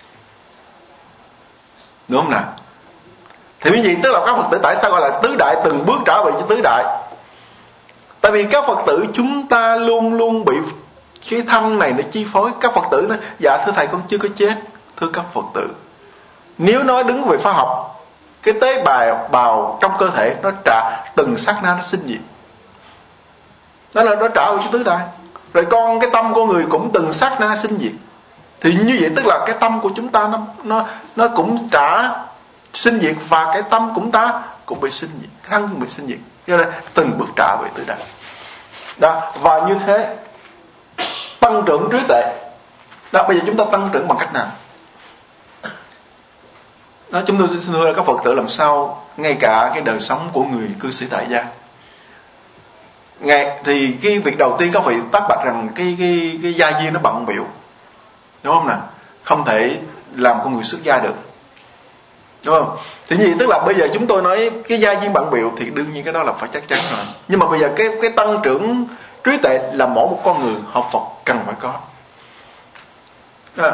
Đúng không nào? Thì quý vị, tức là các Phật tử tại sao gọi là tứ đại, từng bước trả về cho tứ đại? Tại vì các Phật tử chúng ta luôn luôn bị cái thân này nó chi phối. Các Phật tử nói, dạ thưa thầy con chưa có chết. Thưa các Phật tử, nếu nói đứng về khoa học, cái tế bào bào trong cơ thể nó trả từng sát na nó sinh diệt, đó là nó trả về cho tứ đại. Rồi con cái tâm của người cũng từng sát na sinh diệt. Thì như vậy tức là cái tâm của chúng ta nó nó nó cũng trả sinh diệt, và cái tâm cũng ta cũng bị sinh diệt, cái thân cũng bị sinh diệt. Cho nên từng bước trả về tứ đại. Đó, và như thế tăng trưởng trí tuệ. Đó, bây giờ chúng ta tăng trưởng bằng cách nào? Đó, chúng tôi xin thưa là các Phật tử làm sao ngay cả cái đời sống của người cư sĩ tại gia. Ngay thì cái việc đầu tiên các vị tác bạch rằng cái cái cái gia viên nó bận bịu, đúng không nào? Không thể làm con người xuất gia được, đúng không? Thì gì tức là bây giờ chúng tôi nói cái gia viên bận bịu thì đương nhiên cái đó là phải chắc chắn rồi. Nhưng mà bây giờ cái cái tăng trưởng trí tuệ là mỗi một con người học Phật cần phải có. Đó.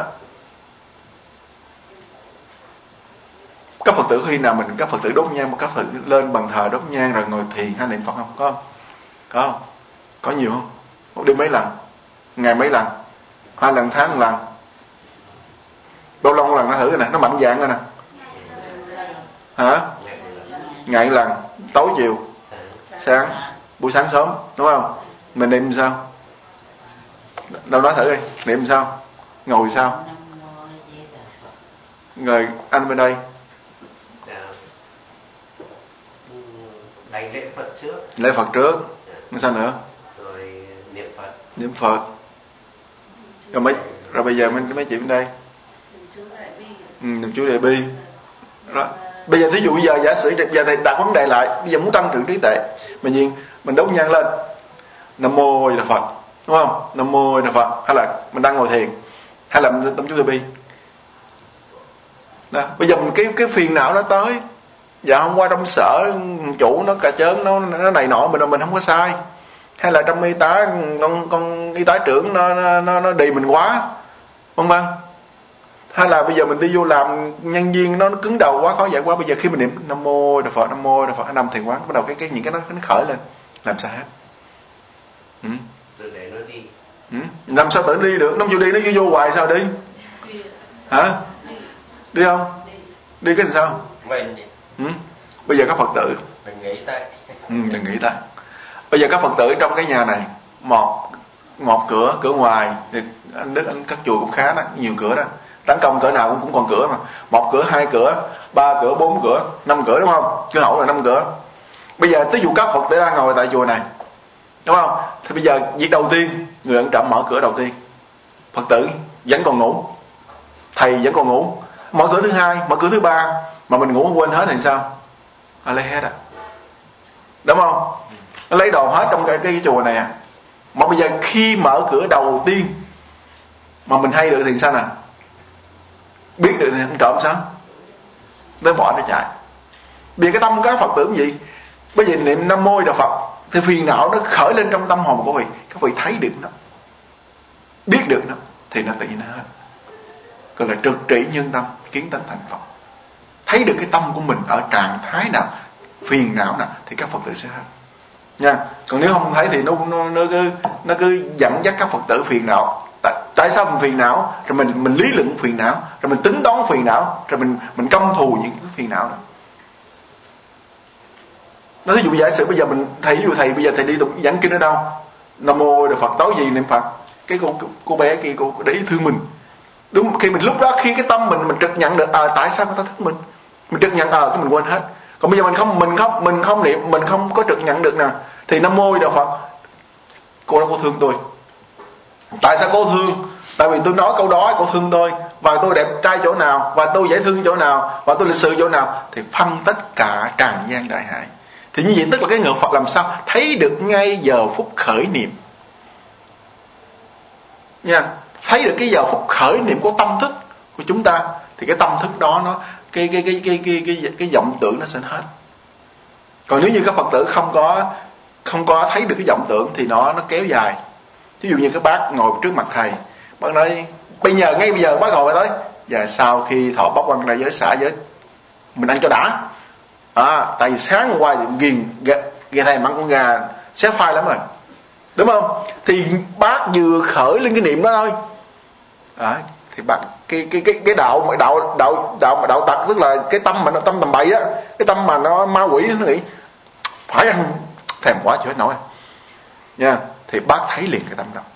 Các Phật tử khi nào mình các Phật tử đốt nhang, một các Phật tử lên bàn thờ đốt nhang rồi ngồi thiền hay niệm Phật không? Có không? Có không? Có nhiều không? Một đêm mấy lần? Ngày mấy lần? Hai lần tháng một lần? Bao lâu một lần nó thử rồi nè, nó mạnh dạng rồi nè. Hả? Ngày một lần, tối chiều, sáng, buổi sáng sớm, đúng không? Mình niệm sao? Đâu nói thử đi, niệm sao? Ngồi sao? Ngồi anh bên đây. Đảnh lễ Phật trước. Lễ Phật trước. Sao nữa? Rồi niệm Phật. Niệm Phật. Rồi mấy rồi bây giờ mình mấy chị bên đây. Ừ, niệm chú Đại Bi. Đó. Bây giờ thí dụ bây giờ giả sử giờ thầy đặt vấn đề lại, bây giờ muốn tăng trưởng trí tuệ, mình nhìn mình đốt nhang lên. Nam mô A Di Đà Phật, đúng không? Nam mô A Di Đà Phật, hay là mình đang ngồi thiền, hay là mình tâm chú Đại Bi. Đó. Bây giờ mình cái cái phiền não nó tới. Dạ hôm qua trong sở chủ nó cà chớn nó nó này nọ, mình mình không có sai, hay là trong y tá con con y tá trưởng nó nó nó đì mình quá, vân vân, hay là bây giờ mình đi vô làm nhân viên nó, nó cứng đầu quá, khó giải quá. Bây giờ khi mình niệm Nam mô Đà Phật, Nam mô Đà Phật, năm thiền quán bắt đầu cái cái những cái nó, nó khởi lên, làm sao hết? Ừ. Từ để nó đi. Ừ. Làm sao tự đi được? Nó chưa đi, nó cứ vô hoài sao đi? Hả? Đi không? Đi cái làm sao? Mình Ừ. Bây giờ các Phật tử đừng nghĩ tới. ừ, đừng nghĩ tới. Bây giờ các Phật tử trong cái nhà này, một một cửa cửa ngoài thì anh Đức anh các chùa cũng khá đó, nhiều cửa đó, tấn công cỡ nào cũng cũng còn cửa mà, một cửa, hai cửa, ba cửa, bốn cửa, năm cửa, đúng không? Cứ hậu là năm cửa. Bây giờ ví dụ các Phật tử đang ngồi tại chùa này, đúng không? Thì bây giờ việc đầu tiên người ấn trạm mở cửa đầu tiên, Phật tử vẫn còn ngủ, thầy vẫn còn ngủ, mở cửa thứ hai, mở cửa thứ ba mà mình ngủ quên hết thì sao? À, lấy hết à, đúng không? Nó lấy đồ hết trong cái, cái chùa này à. Mà bây giờ khi mở cửa đầu tiên mà mình hay được thì sao nè? Biết được thì không trộm sao? Nó bỏ nó chạy. Vì cái tâm các Phật tử gì? Bây giờ niệm Nam mô Đà Phật thì phiền não nó khởi lên trong tâm hồn của vị, các vị thấy được nó, biết được nó thì nó tự nhiên nó hết. Gọi là trực trị nhân tâm, kiến tánh thành Phật. Thấy được cái tâm của mình ở trạng thái nào, phiền não nào thì các Phật tử sẽ hết nha. Còn nếu không thấy thì nó nó, nó cứ nó cứ dẫn dắt các Phật tử phiền não. Tại Tại sao mình phiền não? Rồi mình mình lý luận phiền não, rồi mình tính toán phiền não, rồi mình mình căm thù những cái phiền não đó. Nói ví dụ giả sử bây giờ mình thầy ví dụ thầy bây giờ thầy đi tục giảng kinh ở đâu, Nam mô Đức Phật tối gì niệm Phật, cái cô cô bé kia cô để ý thương mình. Đúng, khi mình lúc đó khi cái tâm mình mình trực nhận được à, tại sao người ta thích mình, mình trực nhận à, cái mình quên hết. Còn bây giờ mình không mình không mình không niệm, mình không có trực nhận được nè, thì Nam mô Đức Phật, cô đó cô thương tôi. Tại sao cô thương? Tại vì tôi nói câu đó cô thương tôi, và tôi đẹp trai chỗ nào, và tôi dễ thương chỗ nào, và tôi lịch sự chỗ nào, thì phân tất cả tràn gian đại hải. Thì như vậy tức là cái ngự Phật làm sao thấy được ngay giờ phút khởi niệm nha, thấy được cái giờ phút khởi niệm của tâm thức của chúng ta, thì cái tâm thức đó nó cái cái cái cái cái cái, cái vọng tưởng nó sẽ hết. Còn nếu như các Phật tử không có không có thấy được cái vọng tưởng thì nó nó kéo dài. Ví dụ như các bác ngồi trước mặt thầy, bác nói bây giờ ngay bây giờ bác ngồi tới, và sau khi thọ bát quan trai giới xả giới mình ăn cho đã. À, tại vì sáng hôm qua thì ghiền ghe thầy mặn con gà xé phai lắm rồi, đúng không? Thì bác vừa khởi lên cái niệm đó thôi. À, thì bác cái cái cái cái đạo đạo đạo đạo đạo tặc, tức là cái tâm mà nó tâm tầm bậy á, cái tâm mà nó ma quỷ nó nghĩ phải ăn thèm quá chịu hết nổi nha, thì bác thấy liền cái tâm đó.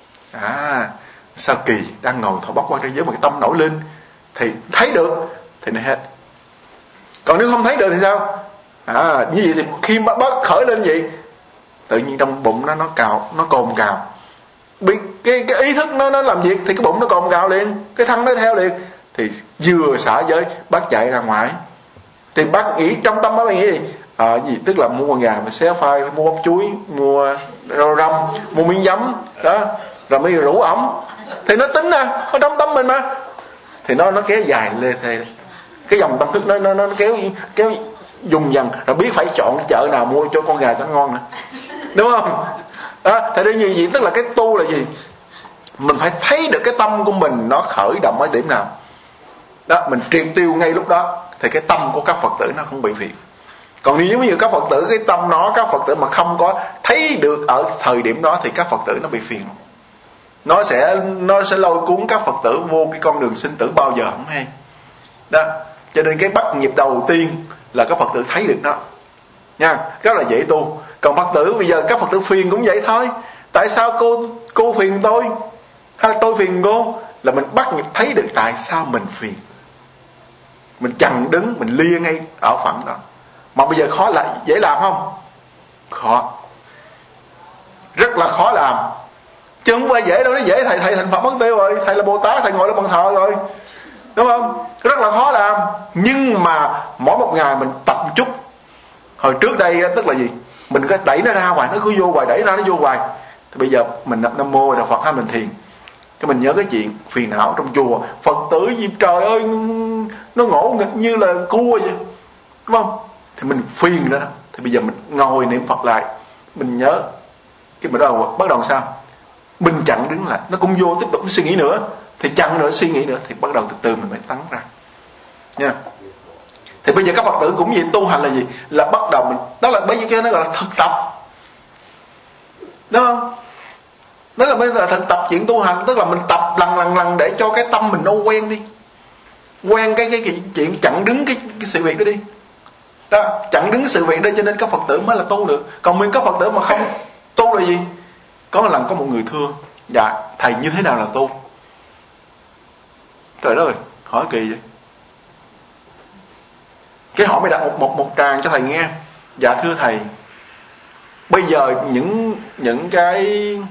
À, sao kỳ đang ngồi thọ bát quan trai giới mà cái tâm nổi lên thì thấy được thì nó hết. Còn nếu không thấy được thì sao? À, như vậy thì khi mà bác khởi lên vậy, tự nhiên trong bụng nó nó cào, nó cồn cào. Bị cái cái ý thức nó nó làm việc thì cái bụng nó cồn cào liền, cái thân nó theo liền. Thì vừa xả giới, bác chạy ra ngoài. Thì bác nghĩ trong tâm bác nghĩ gì? À, gì tức là mua con gà mà xé phai, mua bắp chuối, mua rau răm, mua miếng giấm đó, rồi mới rủ ổng. Thì nó tính nè, ở trong tâm mình mà. Thì nó nó kéo dài lên thế. Cái dòng tâm thức nó nó nó kéo kéo dùng dần, rồi biết phải chọn cái chợ nào mua cho con gà cho ngon nè, đúng không? Đó, thì như vậy tức là cái tu là gì? Mình phải thấy được cái tâm của mình nó khởi động ở điểm nào đó, mình triệt tiêu ngay lúc đó thì cái tâm của các Phật tử nó không bị phiền. Còn nếu như các Phật tử cái tâm nó các Phật tử mà không có thấy được ở thời điểm đó thì các Phật tử nó bị phiền, nó sẽ nó sẽ lôi cuốn các Phật tử vô cái con đường sinh tử bao giờ không hay đó. Cho nên cái bắt nhịp đầu tiên là các Phật tử thấy được nó nha, rất là dễ tu. Còn Phật tử bây giờ các Phật tử phiền cũng vậy thôi. Tại sao cô cô phiền tôi hay tôi phiền cô? Là mình bắt nhịp thấy được tại sao mình phiền, mình chặn đứng, mình lia ngay ở phận đó. Mà bây giờ khó là dễ làm không? Khó, rất là khó làm, chứ không phải dễ đâu. Nó dễ, thầy thầy thành Phật mất tiêu rồi, thầy là Bồ Tát, thầy ngồi đó bằng thờ rồi, đúng không? Rất là khó làm. Nhưng mà mỗi một ngày mình tập một chút. Hồi trước đây tức là gì? Mình cứ đẩy nó ra hoài, nó cứ vô hoài, đẩy ra nó vô hoài. Thì bây giờ mình đọc Nam Mô Đạo Phật hay mình thiền, cái mình nhớ cái chuyện phiền não trong chùa, Phật tử gì trời ơi nó ngỗ nghịch như là cua vậy, đúng không? Thì mình phiền đó, thì bây giờ mình ngồi niệm Phật lại, mình nhớ cái bắt đầu bắt đầu sao? Mình chặn đứng lại, nó cũng vô tiếp tục suy nghĩ nữa, thì chặn nữa suy nghĩ nữa, thì bắt đầu từ từ mình mới tấn ra nha. Thì bây giờ các Phật tử cũng vậy, tu hành là gì? Là bắt đầu mình, đó là bây giờ nó gọi là thực tập, đúng không? Đó là bây giờ thực tập chuyện tu hành, tức là mình tập lần lần lần để cho cái tâm mình nó quen đi, quen cái cái, cái chuyện chặn đứng cái, cái sự việc đó đi. Đó, chặn đứng sự việc đó, cho nên các Phật tử mới là tu được. Còn mình các Phật tử mà không tu là gì? Có một lần có một người thưa, dạ thầy như thế nào là tu? Trời đất ơi, hỏi kỳ vậy. Cái hỏi mới đặt một một một tràng cho thầy nghe. Dạ thưa thầy, bây giờ những những cái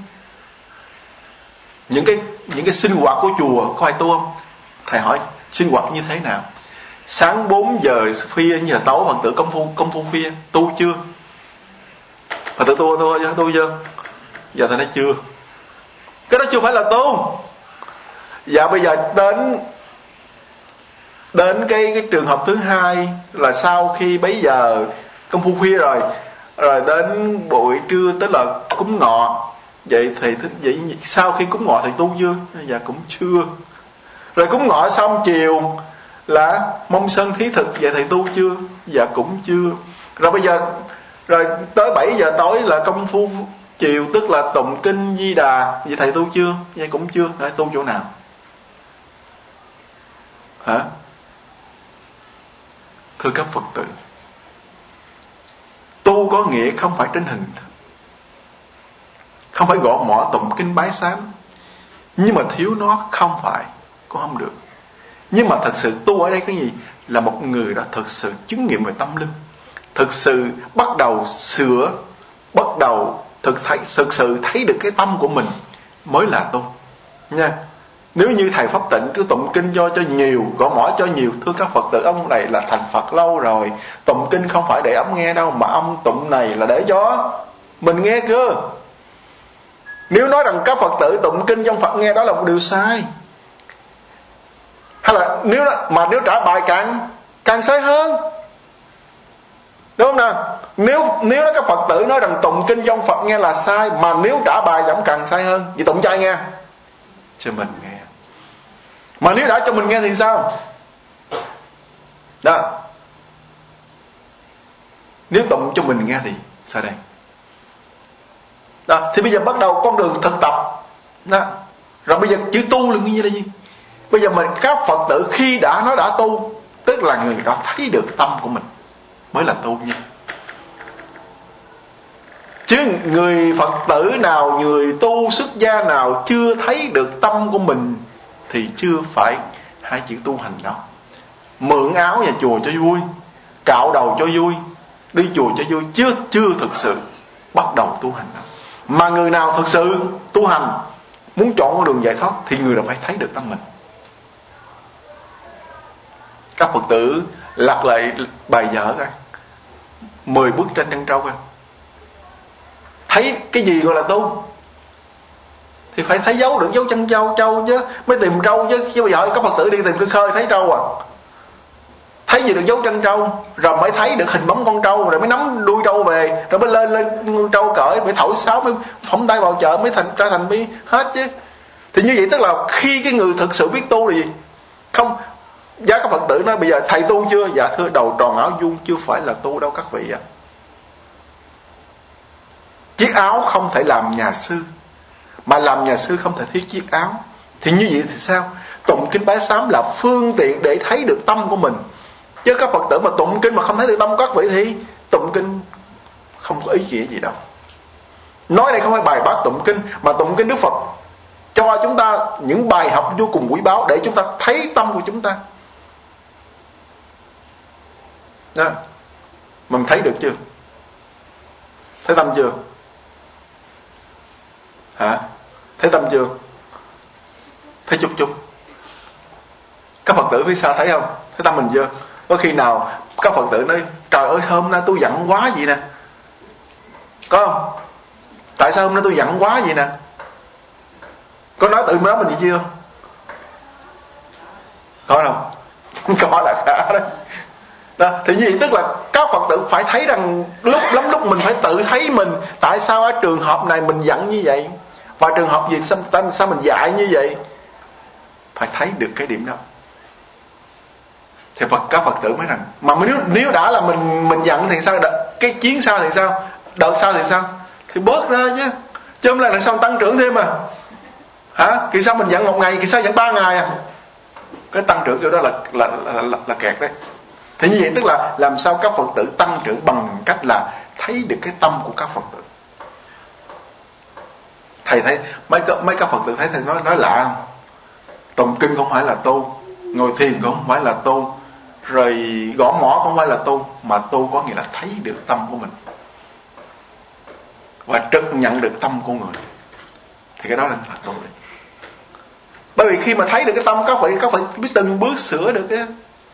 những cái những cái sinh hoạt của chùa có ai tu không? Thầy hỏi sinh hoạt như thế nào? Sáng bốn giờ phia giờ tối Phật tử công phu công phu phia tu chưa? Phật tử tu tu tu chưa? Giờ thầy nói chưa. Cái đó chưa phải là tu. Dạ bây giờ đến đến cái cái trường hợp thứ hai là sau khi bấy giờ công phu khuya rồi, rồi đến buổi trưa tới là cúng ngọ. Vậy thầy thích vậy sau khi cúng ngọ thầy tu chưa? Dạ cũng chưa. Rồi cúng ngọ xong chiều là mong sân thí thực, vậy thầy tu chưa? Dạ cũng chưa. Rồi bây giờ rồi tới bảy giờ tối là công phu Chiều tức là tụng kinh Di Đà. Vậy thầy tu chưa? Vậy cũng chưa. Nói tu chỗ nào? Hả? Thưa các Phật tử, tu có nghĩa không phải trên hình thức, không phải gõ mõ tụng kinh bái sám, nhưng mà thiếu nó không phải cũng không được. Nhưng mà thật sự tu ở đây cái gì? Là một người đó thực sự chứng nghiệm về tâm linh, thực sự bắt đầu sửa, bắt đầu thực, thấy, thực sự thấy được cái tâm của mình mới là tu nha. Nếu như thầy Pháp Tịnh cứ tụng kinh cho cho nhiều, gõ mõ cho nhiều, thưa các Phật tử, ông này là thành Phật lâu rồi, tụng kinh không phải để ông nghe đâu, mà ông tụng này là để cho mình nghe cơ. Nếu nói rằng các Phật tử tụng kinh cho ông Phật nghe, đó là một điều sai. Hay là nếu đó, mà nếu trả bài càng càng sai hơn, đúng không nào? Nếu nếu đó các Phật tử nói rằng tụng kinh cho ông Phật nghe là sai, mà nếu trả bài thì ông càng sai hơn. Vậy tụng cho ai nghe? Cho mình nghe. Mà nếu đã cho mình nghe thì sao? Đó. Nếu tụng cho mình nghe thì sao đây? Đó. Thì bây giờ bắt đầu con đường thực tập. Đó. Rồi bây giờ chữ tu là như là gì? Bây giờ mình các Phật tử khi đã nó đã tu, tức là người đó thấy được tâm của mình mới là tu nha. Chứ người Phật tử nào, người tu xuất gia nào chưa thấy được tâm của mình thì chưa phải hai chữ tu hành đâu. Mượn áo nhà chùa cho vui, cạo đầu cho vui, đi chùa cho vui, chưa chưa thực sự bắt đầu tu hành đâu. Mà người nào thực sự tu hành, muốn chọn con đường giải thoát, thì người đó phải thấy được tâm mình. Các Phật tử lật lại bài vở coi, mười bức tranh Trân Châu coi, thấy cái gì gọi là tu? Thì phải thấy dấu được dấu chân châu châu chứ, mới tìm trâu chứ. Chứ bây giờ các Phật tử đi tìm cái khơi thấy trâu à? Thấy gì được dấu chân trâu, rồi mới thấy được hình bóng con trâu, rồi mới nắm đuôi trâu về, rồi mới lên lên con trâu cởi, mới thổi sáo, mới phóng tay vào chợ, mới thành ra thành mới hết chứ. Thì như vậy tức là khi cái người thực sự biết tu là gì? Không. Giá các Phật tử nói bây giờ thầy tu chưa? Dạ thưa, đầu tròn áo vuông chưa phải là tu đâu các vị ạ. À. Chiếc áo không thể làm nhà sư, mà làm nhà sư không thể thiết chiếc áo. Thì như vậy thì sao? Tụng kinh bái sám là phương tiện để thấy được tâm của mình. Chứ các Phật tử mà tụng kinh mà không thấy được tâm của các vị thì tụng kinh không có ý nghĩa gì đâu. Nói đây không phải bài bác tụng kinh, mà tụng kinh Đức Phật cho chúng ta những bài học vô cùng quý báu để chúng ta thấy tâm của chúng ta. Đó. Mình thấy được chưa? Thấy tâm chưa? Hả? Thấy tâm chưa? Thấy chút chút. Các Phật tử phía sau thấy không? Thấy tâm mình chưa? Có khi nào các Phật tử nói trời ơi hôm nay tôi giận quá vậy nè, có không? Tại sao hôm nay tôi giận quá vậy nè? Có nói tự nói mình gì chưa? Có không? Có là cả đó. Đó, thì gì tức là các Phật tử phải thấy rằng lúc lắm lúc mình phải tự thấy mình, tại sao ở trường hợp này mình giận như vậy, và trường hợp gì sao, sao mình dại như vậy. Phải thấy được cái điểm đó thì Phật các Phật tử mới rằng, mà nếu nếu đã là mình mình giận thì sao? Đợt, cái chiến sau thì sao? Đợt sau thì sao? Thì bớt ra chứ, chứ không là đằng sau tăng trưởng thêm à? Hả? Kỳ sao mình giận một ngày, kỳ sao giận ba ngày à? Cái tăng trưởng kiểu đó là là là, là, là kẹt đấy. Thì như vậy tức là làm sao các Phật tử tăng trưởng bằng cách là thấy được cái tâm của các Phật tử. Thầy thấy mấy mấy các Phật tử thấy thầy nói nói lạ không? Tụng kinh không phải là tu, ngồi thiền cũng không phải là tu, rồi gõ mõ không phải là tu, mà tu có nghĩa là thấy được tâm của mình và trực nhận được tâm của người. Thì cái đó là tu đấy. Bởi vì khi mà thấy được cái tâm các vị, các vị biết từng bước sửa được cái.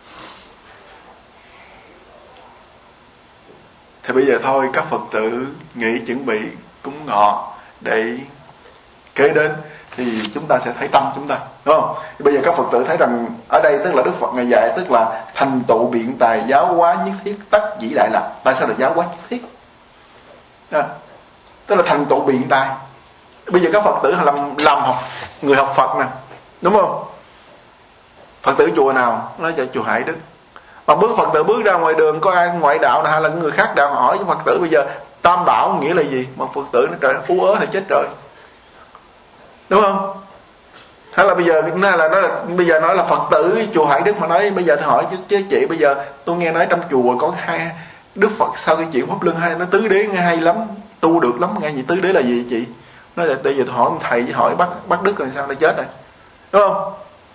Thì bây giờ thôi các Phật tử nghĩ chuẩn bị cúng ngọ để kế đến thì chúng ta sẽ thấy tâm chúng ta, đúng không? Bây giờ các Phật tử thấy rằng ở đây tức là Đức Phật ngài dạy tức là thành tựu biện tài giáo hóa nhất thiết tất dĩ đại lập. Tại sao là giáo hóa nhất thiết? Đó. Tức là thành tựu biện tài. Bây giờ các Phật tử làm làm học người học Phật nè, đúng không? Phật tử chùa nào? Nói cho chùa Hải Đức. Mà bước Phật tử bước ra ngoài đường có ai ngoại đạo nào hay là người khác đạo hỏi với Phật tử bây giờ Tam bảo nghĩa là gì? Mà Phật tử nó trời ú ớ thì chết rồi, đúng không? Hay là bây giờ nói là, nói là bây giờ nói là Phật tử chùa Hải Đức mà nói bây giờ tôi hỏi chứ, chứ chị bây giờ tôi nghe nói trong chùa có hai Đức Phật sau cái chuyện pháp luân hay nó tứ đế nghe hay lắm, tu được lắm, nghe gì tứ đế là gì chị? Nói là bây giờ tôi hỏi thầy với hỏi bác bác Đức rồi sao nó chết rồi, đúng không?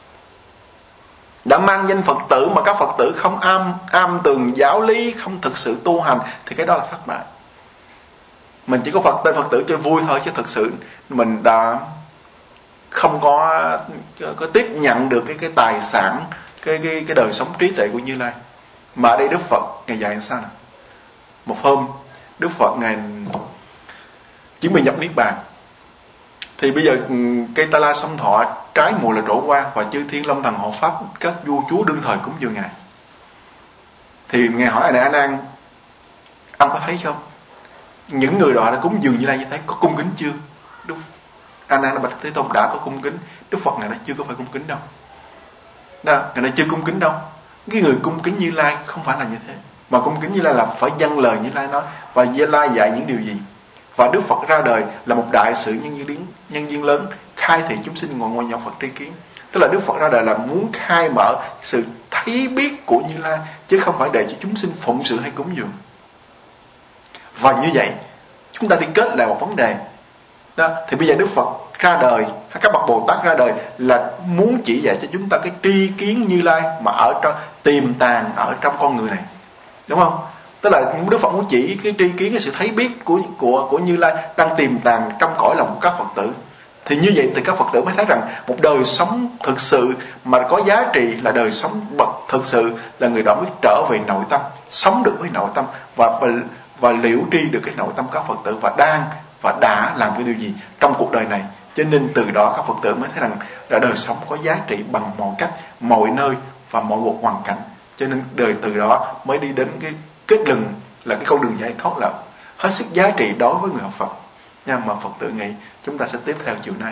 Đã mang danh Phật tử mà các Phật tử không am am tường giáo lý, không thực sự tu hành thì cái đó là thất bại. Mình chỉ có Phật tên Phật tử cho vui thôi, chứ thực sự mình đã không có có tiếp nhận được cái cái tài sản, cái cái cái đời sống trí tuệ của Như Lai. Mà ở đây Đức Phật ngài dạy sao nào? Một hôm Đức Phật ngài chuẩn bị nhập niết bàn, thì bây giờ cây Ta La Song Thọ trái mùa là trổ qua, và chư thiên long thần hộ pháp các vua chúa đương thời cúng dường ngài. Thì ngài hỏi này A Nan, ông có thấy không? Những người đó đã cúng dường Như Lai như thế có cung kính chưa? Đức A Nan đã bạch Thế Tôn đã có cung kính. Đức Phật ngài nói chưa có phải cung kính đâu. Đó, ngài nói chưa cung kính đâu. Cái người cung kính Như Lai không phải là như thế, mà cung kính Như Lai là phải dâng lời Như Lai nói, và Như Lai dạy những điều gì. Và Đức Phật ra đời là một đại sự nhân duyên nhân duyên lớn, khai thị chúng sinh ngồi ngồi nhỏ Phật tri kiến. Tức là Đức Phật ra đời là muốn khai mở sự thấy biết của Như Lai, chứ không phải để cho chúng sinh phụng sự hay cúng dường. Và như vậy chúng ta đi kết lại một vấn đề đó. Thì bây giờ Đức Phật ra đời hay các bậc Bồ Tát ra đời là muốn chỉ dạy cho chúng ta cái tri kiến Như Lai mà ở trong tiềm tàng ở trong con người này, đúng không? Tức là Đức Phật muốn chỉ cái tri kiến, cái sự thấy biết của của của Như Lai đang tiềm tàng trong cõi lòng của các Phật tử. Thì như vậy thì các Phật tử mới thấy rằng một đời sống thực sự mà có giá trị là đời sống bậc thực sự là người đó mới trở về nội tâm, sống được với nội tâm và và, và liễu tri được cái nội tâm các Phật tử, và đang và đã làm cái điều gì trong cuộc đời này. Cho nên từ đó các Phật tử mới thấy rằng là đời sống có giá trị bằng mọi cách, mọi nơi và mọi một hoàn cảnh. Cho nên đời từ đó mới đi đến cái kết luận là cái con đường giải thoát là hết sức giá trị đối với người học Phật nha. Mà Phật tử nghĩ chúng ta sẽ tiếp theo chiều nay.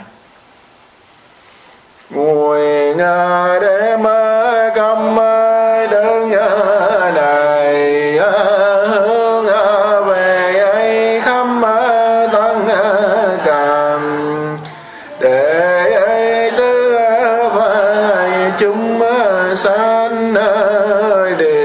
Nguyện đêm căm đơn này hướng về ấy khắp thân cảm, để tư phải chúng sanh